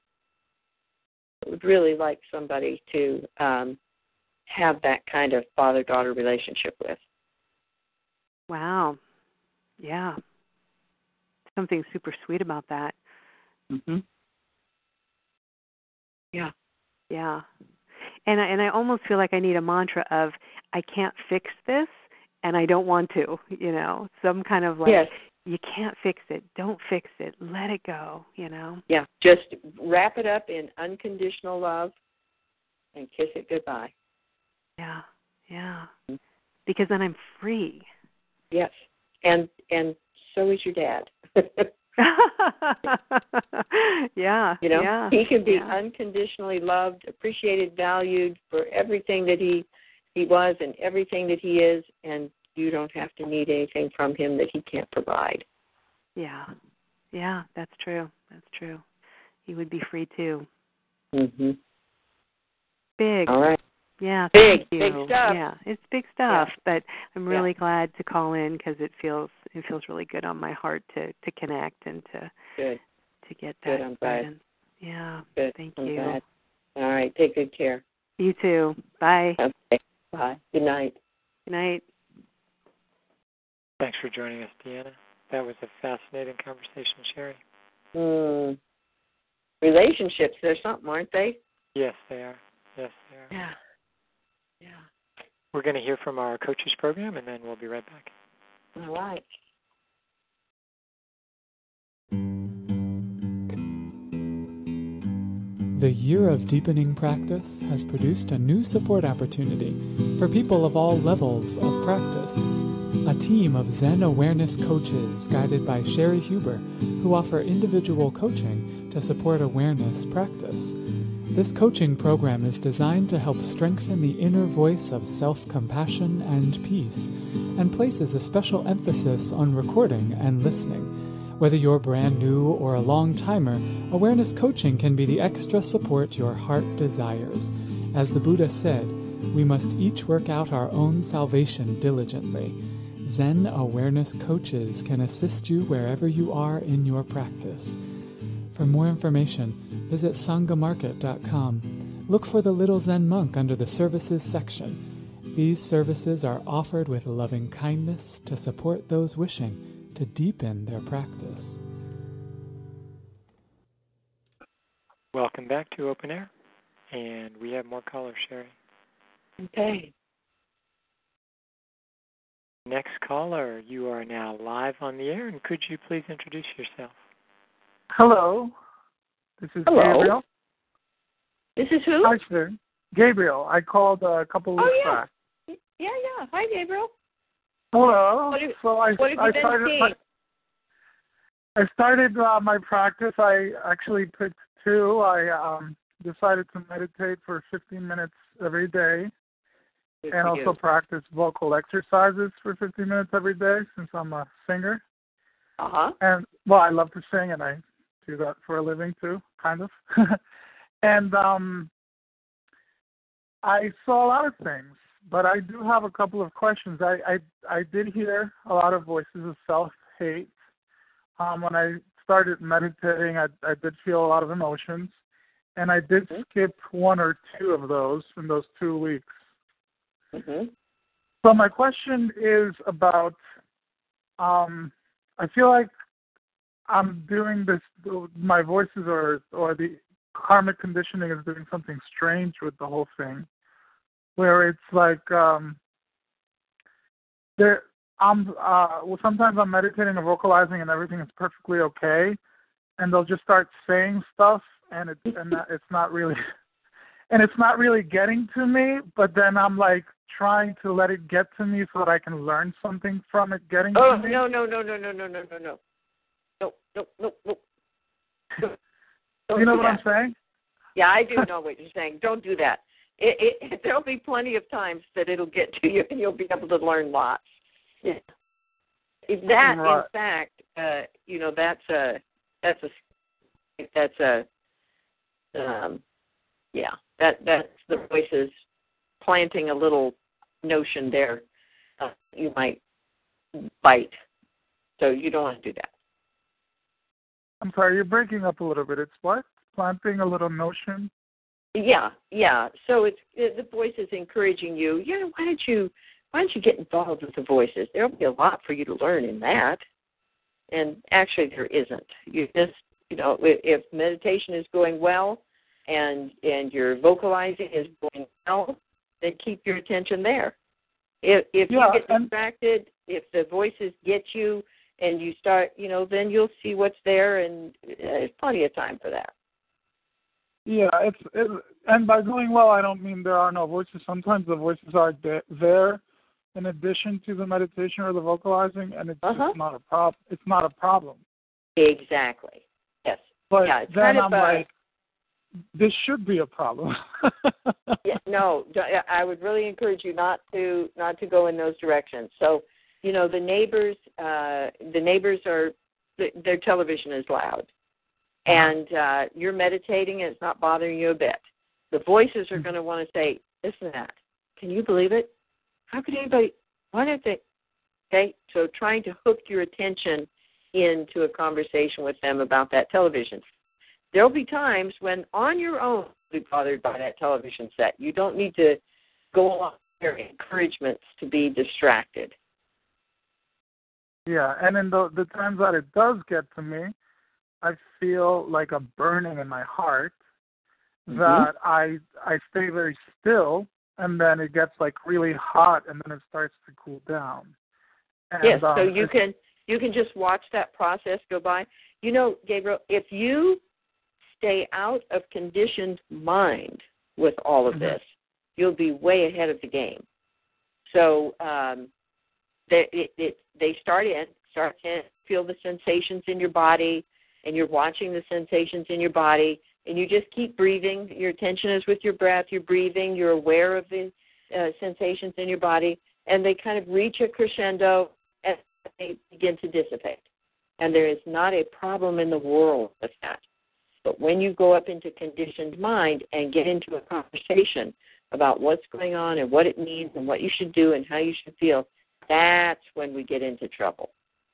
I would really like somebody to um, have that kind of father-daughter relationship with. Wow. Yeah. Something super sweet about that. Mm-hmm. Yeah. Yeah. And I, and I almost feel like I need a mantra of, I can't fix this and I don't want to, you know, some kind of like, yes. you can't fix it. Don't fix it. Let it go, you know. Yeah. Just wrap it up in unconditional love and kiss it goodbye. Yeah. Yeah. Because then I'm free. Yes. And and so is your dad. yeah. You know, yeah, he can be yeah. unconditionally loved, appreciated, valued for everything that he he was and everything that he is, and you don't have to need anything from him that he can't provide. Yeah. Yeah, that's true. That's true. He would be free too. Mhm. Big. All right. Yeah, big, thank you. big stuff. Yeah, it's big stuff, yeah. but I'm really yeah. glad to call in because it feels it feels really good on my heart to, to connect and to good. to get Good, that I'm glad. guidance. Yeah, good. thank I'm you. Glad. All right, take good care. You too. Bye. Okay. Bye. Good night. Good night. Thanks for joining us, Deanna. That was a fascinating conversation, Sherry. Mm. relationships, they're something, aren't they? Yes, they are. Yes, they are. Yeah. Yeah. We're going to hear from our coaches program, and then we'll be right back. All right. The Year of Deepening Practice has produced a new support opportunity for people of all levels of practice. A team of Zen awareness coaches guided by Sherry Huber, who offer individual coaching to support awareness practice. This coaching program is designed to help strengthen the inner voice of self-compassion and peace, and places a special emphasis on recording and listening. Whether you're brand new or a long-timer, awareness coaching can be the extra support your heart desires. As the Buddha said, we must each work out our own salvation diligently. Zen awareness coaches can assist you wherever you are in your practice. For more information, visit sangha market dot com. Look for the Little Zen Monk under the Services section. These services are offered with loving kindness to support those wishing to deepen their practice. Welcome back to Open Air, and we have more callers, Sherry. Okay. Next caller, you are now live on the air, and could you please introduce yourself? Hello, this is Hello. Gabriel. This is who? Hi, sir. Gabriel. I called a couple weeks oh, yeah. back. Yeah, yeah. Hi, Gabriel. Hello. What have, so I, what have you I been started. seeing? My, I started uh, my practice. I actually picked two. I um, decided to meditate for fifteen minutes every day, Good and also you. practice vocal exercises for fifteen minutes every day since I'm a singer. Uh huh. And well, I love to sing, and I do that for a living too, kind of. and um, I saw a lot of things. But I do have a couple of questions. I, I, I did hear a lot of voices of self-hate. Um, when I started meditating, I, I did feel a lot of emotions. And I did mm-hmm. skip one or two of those in those two weeks. Mm-hmm. So my question is about, um, I feel like I'm doing this, my voices or, or the karmic conditioning is doing something strange with the whole thing. Where it's like um, there, I'm uh, well. Sometimes I'm meditating and vocalizing, and everything is perfectly okay, and they'll just start saying stuff, and it's and it's not really, and it's not really getting to me. But then I'm like trying to let it get to me so that I can learn something from it getting oh, to me. no, no, no, no, no, no, no, no, no, no, no, no, no. You know what I'm saying? Yeah, I do know what you're saying. Don't do that. It, it, there'll be plenty of times that it'll get to you, and you'll be able to learn lots. Yeah. If that, right. in fact, uh, you know, that's a, that's a, that's a, um, yeah, that that's the voices planting a little notion there. Uh, you might bite, so you don't want to do that. I'm sorry, you're breaking up a little bit. It's what? Planting a little notion. Yeah, yeah. So it's it, the voice is encouraging you. Yeah, why don't you why don't you get involved with the voices? There'll be a lot for you to learn in that. And actually, there isn't. You just you know if, if meditation is going well, and and your vocalizing is going well, then keep your attention there. If if yeah, you get distracted, if the voices get you, and you start, you know, then you'll see what's there, and there's plenty of time for that. Yeah, it's it, and by doing well, I don't mean there are no voices. Sometimes the voices are de- there in addition to the meditation or the vocalizing, and it's, uh-huh. it's not a prob. It's not a problem. Exactly. Yes. But yeah, it's then kind I'm of, like, this should be a problem. yeah, no, I would really encourage you not to not to go in those directions. So, you know, the neighbors, uh, the neighbors are their television is loud. And uh, you're meditating and it's not bothering you a bit. The voices are going to want to say, listen to that. Can you believe it? How could anybody, why don't they? Okay, so trying to hook your attention into a conversation with them about that television. There'll be times when on your own you'll be bothered by that television set. You don't need to go along their encouragements to be distracted. Yeah, and in the, the times that it does get to me, I feel like a burning in my heart mm-hmm. that I I stay very still, and then it gets like really hot, and then it starts to cool down. And, yes, so um, you can you can just watch that process go by. You know, Gabriel, if you stay out of conditioned mind with all of mm-hmm. this, you'll be way ahead of the game. So um, they, it, it, they start in, start to feel the sensations in your body, and you're watching the sensations in your body, and you just keep breathing. Your attention is with your breath. You're breathing. You're aware of the uh, sensations in your body, and they kind of reach a crescendo, and they begin to dissipate. And there is not a problem in the world with that. But when you go up into conditioned mind and get into a conversation about what's going on and what it means and what you should do and how you should feel, that's when we get into trouble.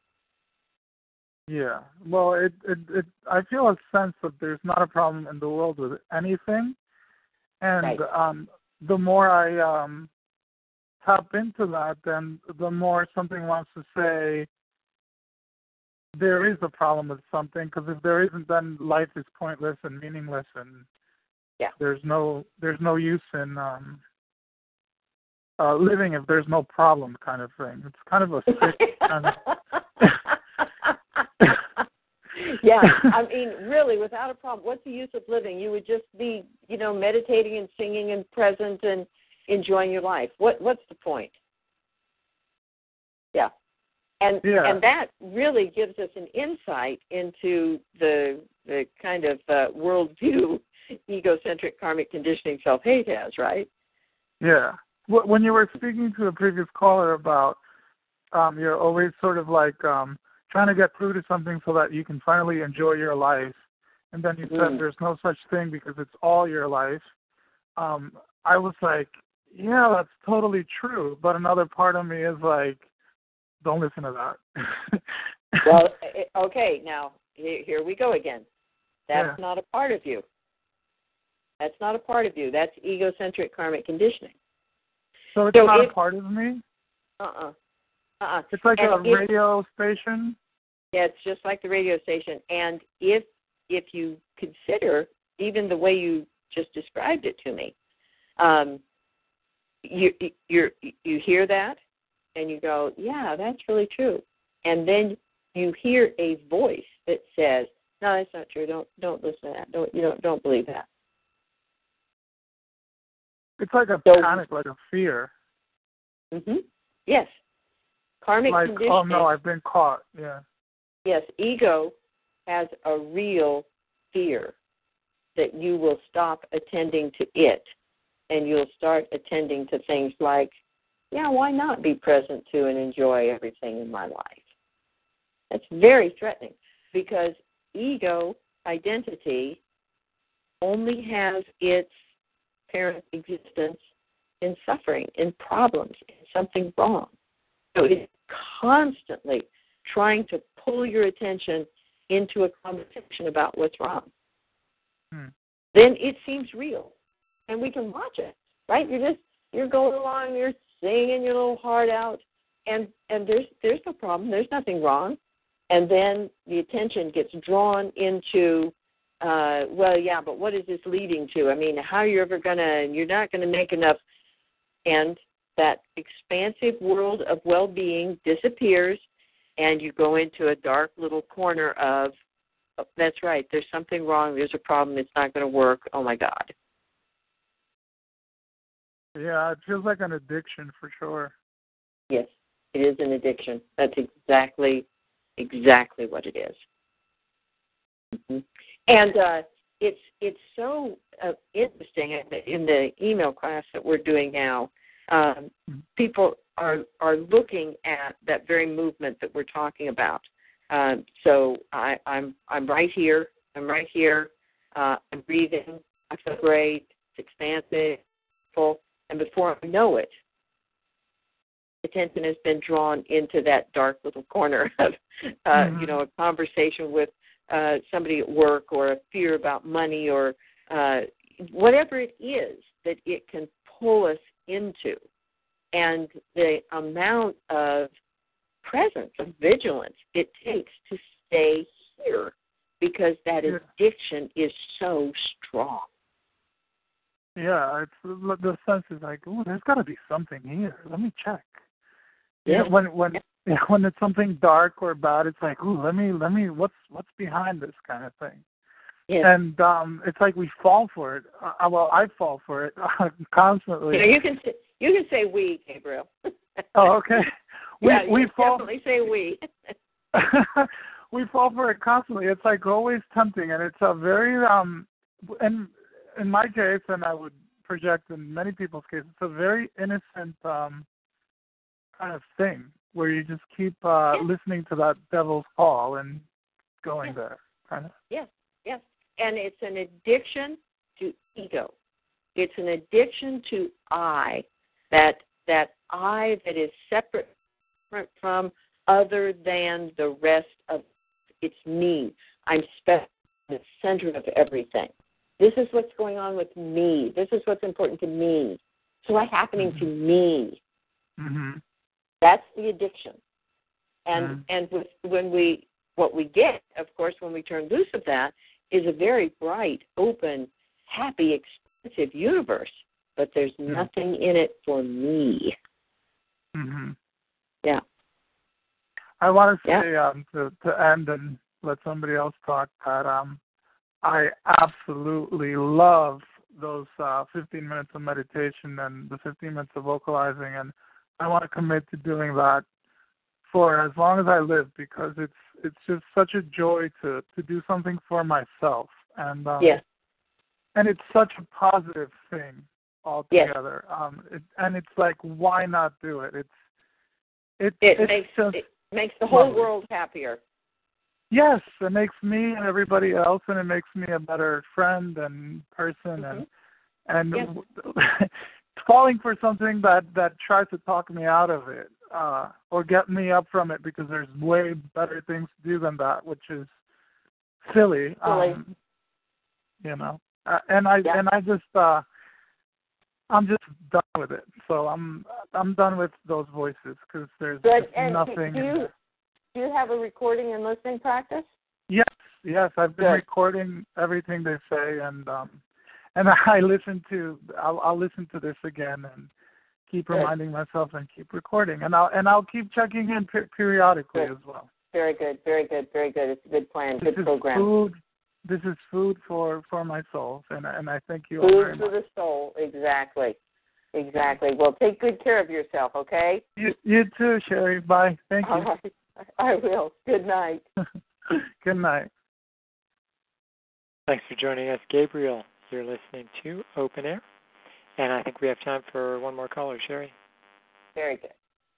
Yeah. Well, it, it, it I feel a sense that there's not a problem in the world with anything. And right. um, the more I um, tap into that, then the more something wants to say, there is a problem with something, because if there isn't, then life is pointless and meaningless, and yeah. there's no there's no use in um, uh, living if there's no problem, kind of thing. It's kind of a sick kind of. Yeah, I mean, really, without a problem, what's the use of living? You would just be, you know, meditating and singing and present and enjoying your life. What what's the point? Yeah. And yeah. and that really gives us an insight into the the kind of uh, worldview egocentric karmic conditioning self-hate has, right? Yeah. When you were speaking to the previous caller about um, you're always sort of like um, trying to get through to something so that you can finally enjoy your life, and then you mm. said there's no such thing because it's all your life, um, I was like, yeah, that's totally true. But another part of me is like, don't listen to that. Well, okay, now, here we go again. That's yeah. not a part of you. That's not a part of you. That's egocentric karmic conditioning. So it's so not if, a part of me? Uh-uh. Uh-uh. It's like and a if, radio station? Yeah, it's just like the radio station. And if if you consider even the way you just described it to me, um, you you you hear that, and you go, yeah, that's really true. And then you hear a voice that says, no, that's not true. Don't don't listen to that. Don't you don't don't believe that. It's like a so, panic, like a fear. Mm-hmm. Yes. Karmic like, conditioning. Oh no, I've been caught. Yeah. Yes, ego has a real fear that you will stop attending to it, and you'll start attending to things like, yeah, why not be present to and enjoy everything in my life? That's very threatening, because ego identity only has its parent existence in suffering, in problems, in something wrong. So it's constantly trying to pull your attention into a conversation about what's wrong. Hmm. Then it seems real, and we can watch it, right? You're just you're going along, you're singing your little heart out, and and there's there's no problem, there's nothing wrong, and then the attention gets drawn into, uh, well, yeah, but what is this leading to? I mean, how are you ever gonna? You're not gonna make enough, and that expansive world of well-being disappears, and you go into a dark little corner of, oh, that's right, there's something wrong, there's a problem, it's not going to work, oh my God. Yeah, it feels like an addiction for sure. Yes, it is an addiction. That's exactly, exactly what it is. Mm-hmm. And uh, it's it's so uh, interesting in the email class that we're doing now. Um, people are are looking at that very movement that we're talking about. Um, so I, I'm I'm right here. I'm right here. Uh, I'm breathing. I feel great. It's expansive, full. And before I know it, attention has been drawn into that dark little corner of, uh, mm-hmm. you know, a conversation with uh, somebody at work, or a fear about money, or uh, whatever it is that it can pull us into. And the amount of presence, of vigilance it takes to stay here because that Yeah. addiction is so strong. Yeah, it's the sense is like, oh, there's got to be something here. Let me check. Yeah. You know, when when Yeah. yeah, when it's something dark or bad, it's like, ooh, let me let me what's what's behind this kind of thing. Yeah. And um, it's like we fall for it. Uh, well, I fall for it uh, constantly. You, know, you can say, you can say we, Gabriel. Oh, okay. We yeah, we you fall. definitely say we. We fall for it constantly. It's like always tempting, and it's a very um, and in my case, and I would project in many people's cases, it's a very innocent um kind of thing where you just keep uh yeah. listening to that devil's call and going yeah. there, kind of. Yes, yes. And it's an addiction to ego. It's an addiction to I, that that I that is separate from, other than the rest of, it's me. I'm special, the center of everything. This is what's going on with me. This is what's important to me. So what's happening mm-hmm. to me? Mm-hmm. That's the addiction. And mm-hmm. and with, when we what we get, of course, when we turn loose of that, is a very bright, open, happy, expansive universe. But there's mm-hmm. nothing in it for me. Mm-hmm. Yeah. I want to yeah. say um, to to end and let somebody else talk that um. I absolutely love those uh, fifteen minutes of meditation and the fifteen minutes of vocalizing, and I want to commit to doing that for as long as I live, because it's it's just such a joy to, to do something for myself, and um, yes. and it's such a positive thing altogether. Yes. Um, it, and it's like, why not do it? It's it it it's makes just it makes the whole lovely. world happier. Yes, it makes me and everybody else, and it makes me a better friend and person, mm-hmm. and and yes. falling for something that, that tries to talk me out of it uh, or get me up from it, because there's way better things to do than that, which is silly. Silly. Um, you know, uh, and I yeah. and I just uh, I'm just done with it. So I'm I'm done with those voices, because there's Good. just And nothing. Do you, in there. do you have a recording and listening practice? Yes, yes. I've been Good. recording everything they say, and um, and I listen to. I'll, I'll listen to this again and keep Good. reminding myself and keep recording, and I'll and I'll keep checking in per- periodically good. as well. Very good, very good, very good. It's a good plan, This good is program. Food. This is food for, for my soul, and and I thank you food all very for much. the soul, exactly, exactly. Well, take good care of yourself, okay? You, you too, Sherry. Bye. Thank you. All right. I will. Good night. Good night. Thanks for joining us, Gabriel. You're listening to Open Air, and I think we have time for one more caller, Sherry. Very good.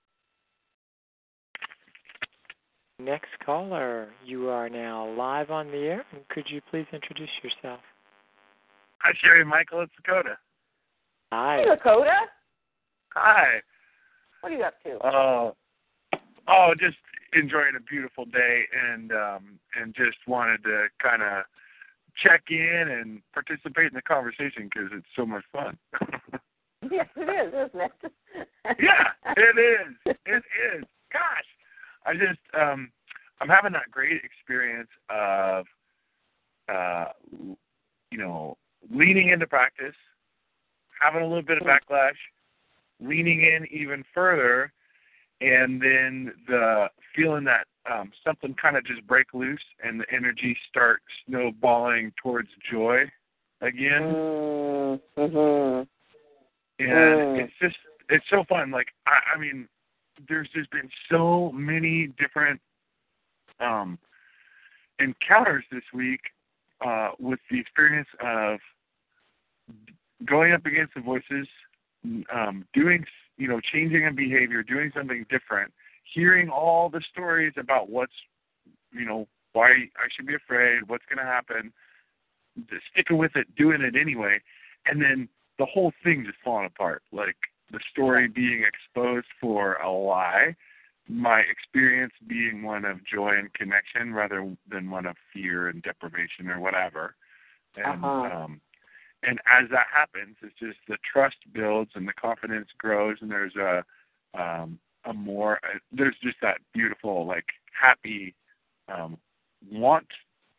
Next caller, you are now live on the air. Could you please introduce yourself? Hi, Sherry. Michael, it's Dakota. Hi. Hey, Dakota. Hi. What are you up to? Uh, oh, just enjoying a beautiful day, and um, and just wanted to kind of check in and participate in the conversation because it's so much fun. Yes, it is, isn't it? Yeah, it is. It is. Gosh, I just um, I'm having that great experience of uh, you know, leaning into practice, having a little bit of backlash, leaning in even further, and then the feeling that um, something kind of just break loose and the energy start snowballing towards joy again. Mm-hmm. And mm. it's just, it's so fun. Like, I, I mean, there's just been so many different um, encounters this week uh, with the experience of going up against the voices, um, doing, you know, changing a behavior, doing something different, hearing all the stories about what's, you know, why I should be afraid, what's going to happen, sticking with it, doing it anyway, and then the whole thing just falling apart, like the story being exposed for a lie, my experience being one of joy and connection rather than one of fear and deprivation or whatever. And uh-huh. um, and as that happens, it's just the trust builds and the confidence grows, and there's a um, a more uh, there's just that beautiful, like, happy um, want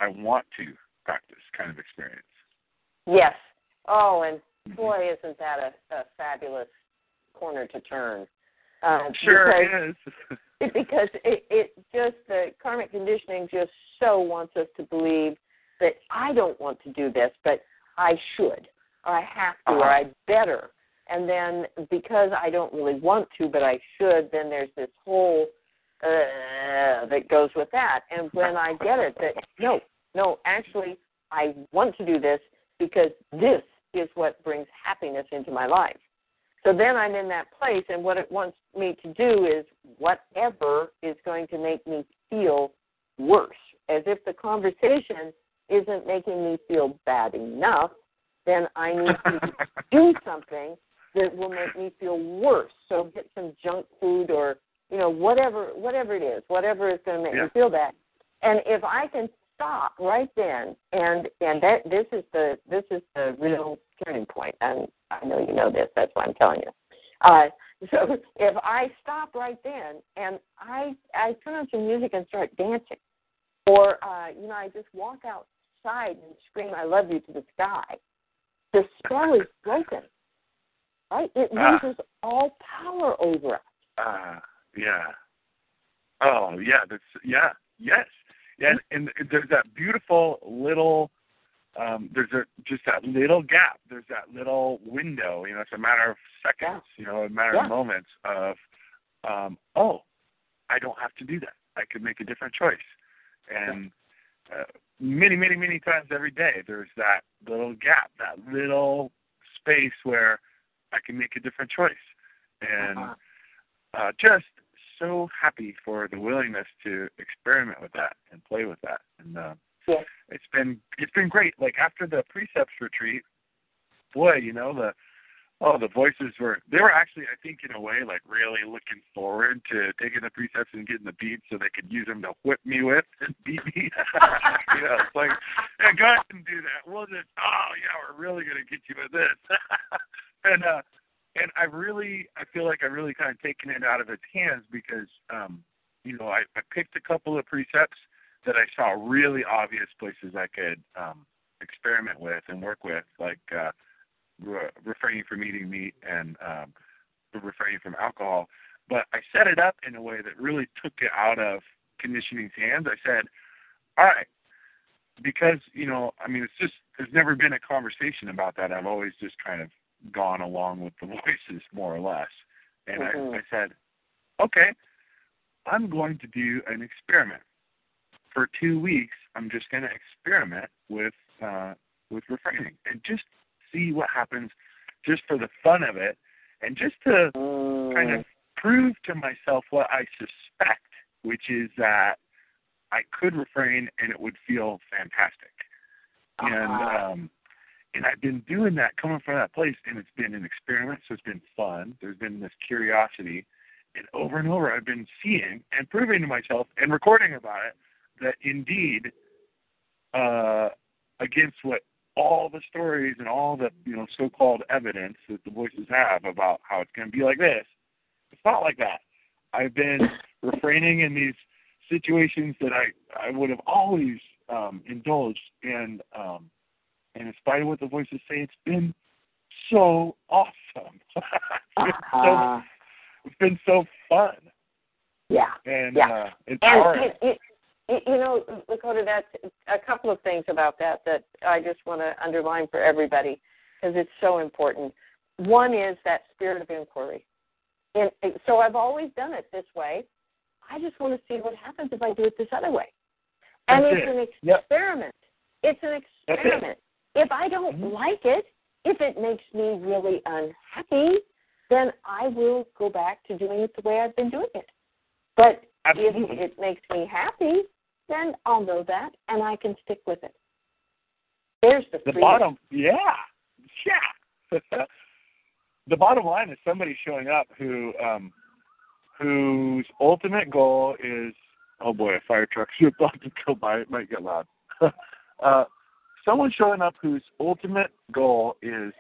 I want to practice kind of experience. Yes. Oh, and boy, isn't that a, a fabulous corner to turn. Uh, sure because, is. it, because it, it just, the karmic conditioning just so wants us to believe that I don't want to do this, but I should, or I have to, uh-huh. or I better. And then because I don't really want to, but I should, then there's this whole uh, that goes with that. And when I get it, that no, no, actually, I want to do this because this is what brings happiness into my life. So then I'm in that place, and what it wants me to do is whatever is going to make me feel worse, as if the conversation isn't making me feel bad enough, then I need to do something that will make me feel worse. So get some junk food or, you know, whatever whatever it is, whatever is going to make yeah. me feel bad. And if I can stop right then, and and that this is the this is the real turning point, and I know you know this, that's why I'm telling you. Uh, so if I stop right then and I I turn on some music and start dancing, or uh, you know I just walk outside and scream "I love you" to the sky, the spell is broken. Right? It loses uh, all power over us. Uh, yeah. Oh yeah. That's yeah. Yes. Yeah. And, and there's that beautiful little. Um, there's a, just that little gap. There's that little window. You know, it's a matter of seconds. Yeah. You know, a matter yeah. of moments of, um, oh, I don't have to do that. I could make a different choice. And uh, many, many, many times every day, there's that little gap, that little space where I can make a different choice. And uh-huh. uh, just so happy for the willingness to experiment with that and play with that. And uh, yeah. it's been it's been great. Like after the precepts retreat, boy, you know, the oh the voices were they were actually I think in a way like really looking forward to taking the precepts and getting the beats so they could use them to whip me with and beat me. You know, it's like, yeah, go ahead and do that. We'll just oh yeah, we're really gonna get you with this. and uh and I really I feel like I really kind of taken it out of its hands because um, you know, I, I picked a couple of precepts that I saw really obvious places I could um, experiment with and work with, like uh, re- refraining from eating meat and um, refraining from alcohol. But I set it up in a way that really took it out of conditioning's hands. I said, all right, because, you know, I mean, it's just, there's never been a conversation about that. I've always just kind of gone along with the voices, more or less. And mm-hmm. I, I said, okay, I'm going to do an experiment. For two weeks, I'm just going to experiment with uh, with refraining and just see what happens, just for the fun of it, and just to mm. kind of prove to myself what I suspect, which is that I could refrain and it would feel fantastic. Uh-huh. And um, and I've been doing that, coming from that place, and it's been an experiment, so it's been fun. There's been this curiosity, and over and over, I've been seeing and proving to myself and recording about it that indeed, uh, against what all the stories and all the you know so-called evidence that the voices have about how it's going to be like this, it's not like that. I've been refraining in these situations that I, I would have always um, indulged, and um, and in spite of what the voices say, it's been so awesome. it's, been uh, so, it's been so fun. Yeah, and yeah. Uh, empowering. And it, it, you know, Lakota, that's a couple of things about that that I just want to underline for everybody because it's so important. One is that spirit of inquiry. And so I've always done it this way. I just want to see what happens if I do it this other way. And That's it's it. an experiment. Yep. It's an experiment. It. If I don't mm-hmm. like it, if it makes me really unhappy, then I will go back to doing it the way I've been doing it. But Absolutely. if it makes me happy, then I'll know that, and I can stick with it. There's the freedom. The bottom, yeah, yeah. The bottom line is somebody showing up who, um, whose ultimate goal is, oh boy, a fire truck's about to go by. It might get loud. uh, someone showing up whose ultimate goal is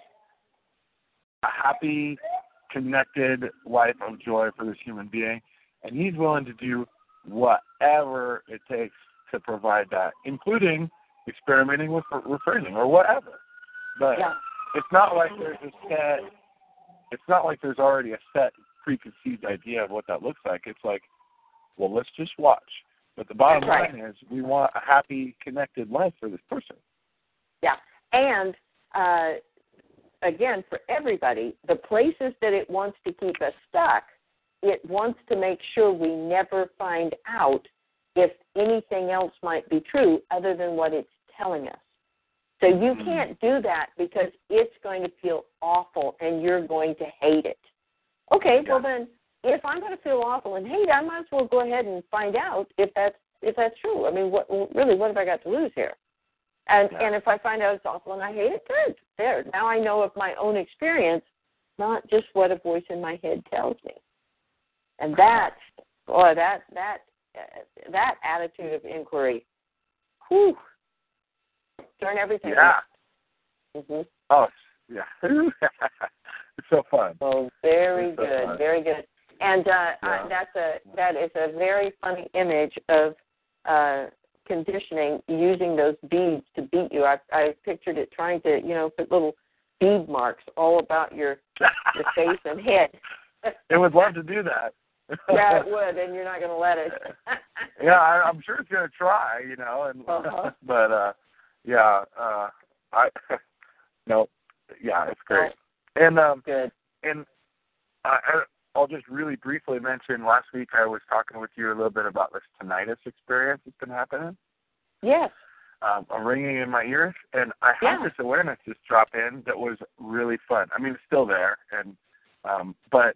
a happy, connected life of joy for this human being, and he's willing to do whatever it takes to provide that, including experimenting with rephrasing or whatever. But yeah. it's not like there's a set, it's not like there's already a set preconceived idea of what that looks like. It's like, well, let's just watch. But the bottom That's line right. is we want a happy, connected life for this person. Yeah. And, uh, again, for everybody, the places that it wants to keep us stuck, it wants to make sure we never find out if anything else might be true other than what it's telling us. So you can't do that because it's going to feel awful and you're going to hate it. Okay, well then, if I'm going to feel awful and hate it, I might as well go ahead and find out if that's if that's true. I mean, what really, what have I got to lose here? And yeah. and if I find out it's awful and I hate it, good. There. Now I know of my own experience, not just what a voice in my head tells me. And that, boy, that that uh, that attitude of inquiry, whew, turn everything. Yeah. Mm-hmm. Oh, yeah. It's so fun. Oh, very it's so good, fun. very good. And uh, yeah. I, that's a that is a very funny image of uh, conditioning using those beads to beat you. I, I pictured it trying to, you know, put little bead marks all about your your face and head. It would love to do that. Yeah, it would, and you're not going to let it. Yeah, I, I'm sure it's going to try, you know, and uh-huh. but uh, yeah, uh, I no, yeah, it's great. Oh, and um, good. And I, I'll just really briefly mention. Last week I was talking with you a little bit about this tinnitus experience that's been happening. Yes. Um, a ringing in my ears, and I had yeah. this awareness just drop in that was really fun. I mean, it's still there, and um, but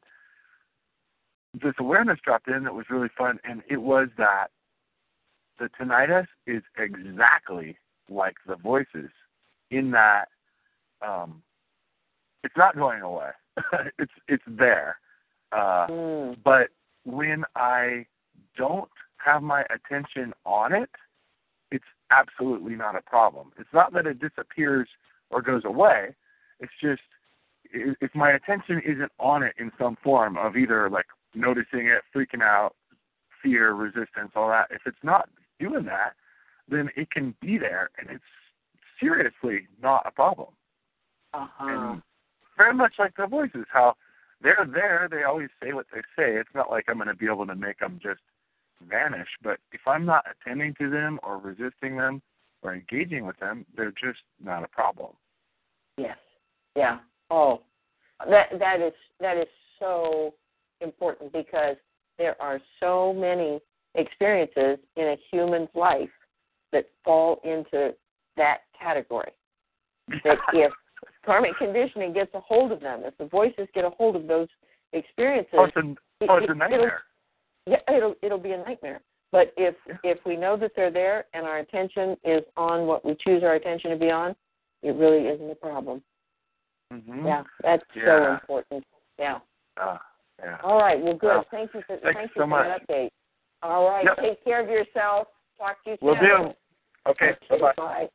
this awareness dropped in that was really fun, and it was that the tinnitus is exactly like the voices in that um, it's not going away. it's it's there. Uh, mm. But when I don't have my attention on it, it's absolutely not a problem. It's not that it disappears or goes away. It's just if my attention isn't on it in some form of either like noticing it, freaking out, fear, resistance, all that, if it's not doing that, then it can be there, and it's seriously not a problem. Uh-huh. And very much like the voices, how they're there, they always say what they say. It's not like I'm going to be able to make them just vanish, but if I'm not attending to them or resisting them or engaging with them, they're just not a problem. Yes. Yeah. Oh, that that is that is so important because there are so many experiences in a human's life that fall into that category. That if karmic conditioning gets a hold of them, if the voices get a hold of those experiences, oh, it's a, oh, it's a nightmare. It'll, yeah, it'll it'll be a nightmare. But if yeah. if we know that they're there and our attention is on what we choose our attention to be on, it really isn't a problem. Mm-hmm. Yeah, that's yeah. so important. Yeah. Uh, yeah. All right. Well, good. Well, thank you for thank thank you you so for much. that update. All right. Yep. Take care of yourself. Talk to you soon. Will do. Okay. okay Bye-bye. Bye.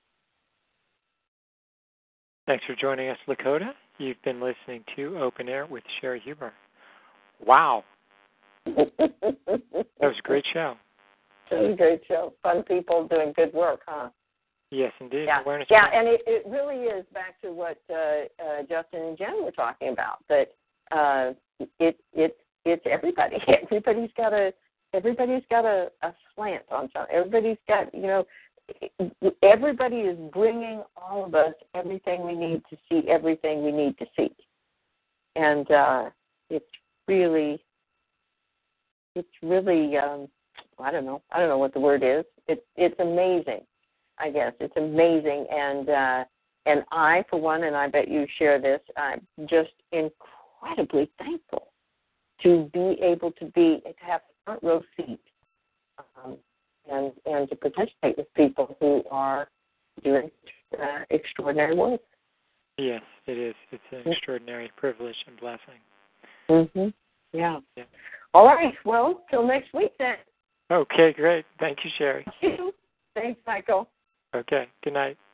Thanks for joining us, Lakota. You've been listening to Open Air with Sherry Huber. Wow. That was a great show. It was a great show. Fun people doing good work, huh? Yes, indeed. Yeah, Awareness yeah, and it, it really is back to what uh, uh, Justin and Jen were talking about. That uh, it it it's everybody. Everybody's got a everybody's got a, a slant on something. Everybody's got you know. Everybody is bringing all of us everything we need to see, everything we need to see, and uh, it's really, it's really, um, I don't know, I don't know what the word is. It's it's amazing, I guess. It's amazing, and uh, and I, for one, and I bet you share this. I'm just incredibly thankful to be able to be to have a front row seat. Um, And, and to participate with people who are doing uh, extraordinary work. Yes, it is. It's an extraordinary privilege and blessing. Mm-hmm. Yeah. yeah. All right. Well, till next week then. Okay, great. Thank you, Sherry. Thanks, Michael. Okay. Good night.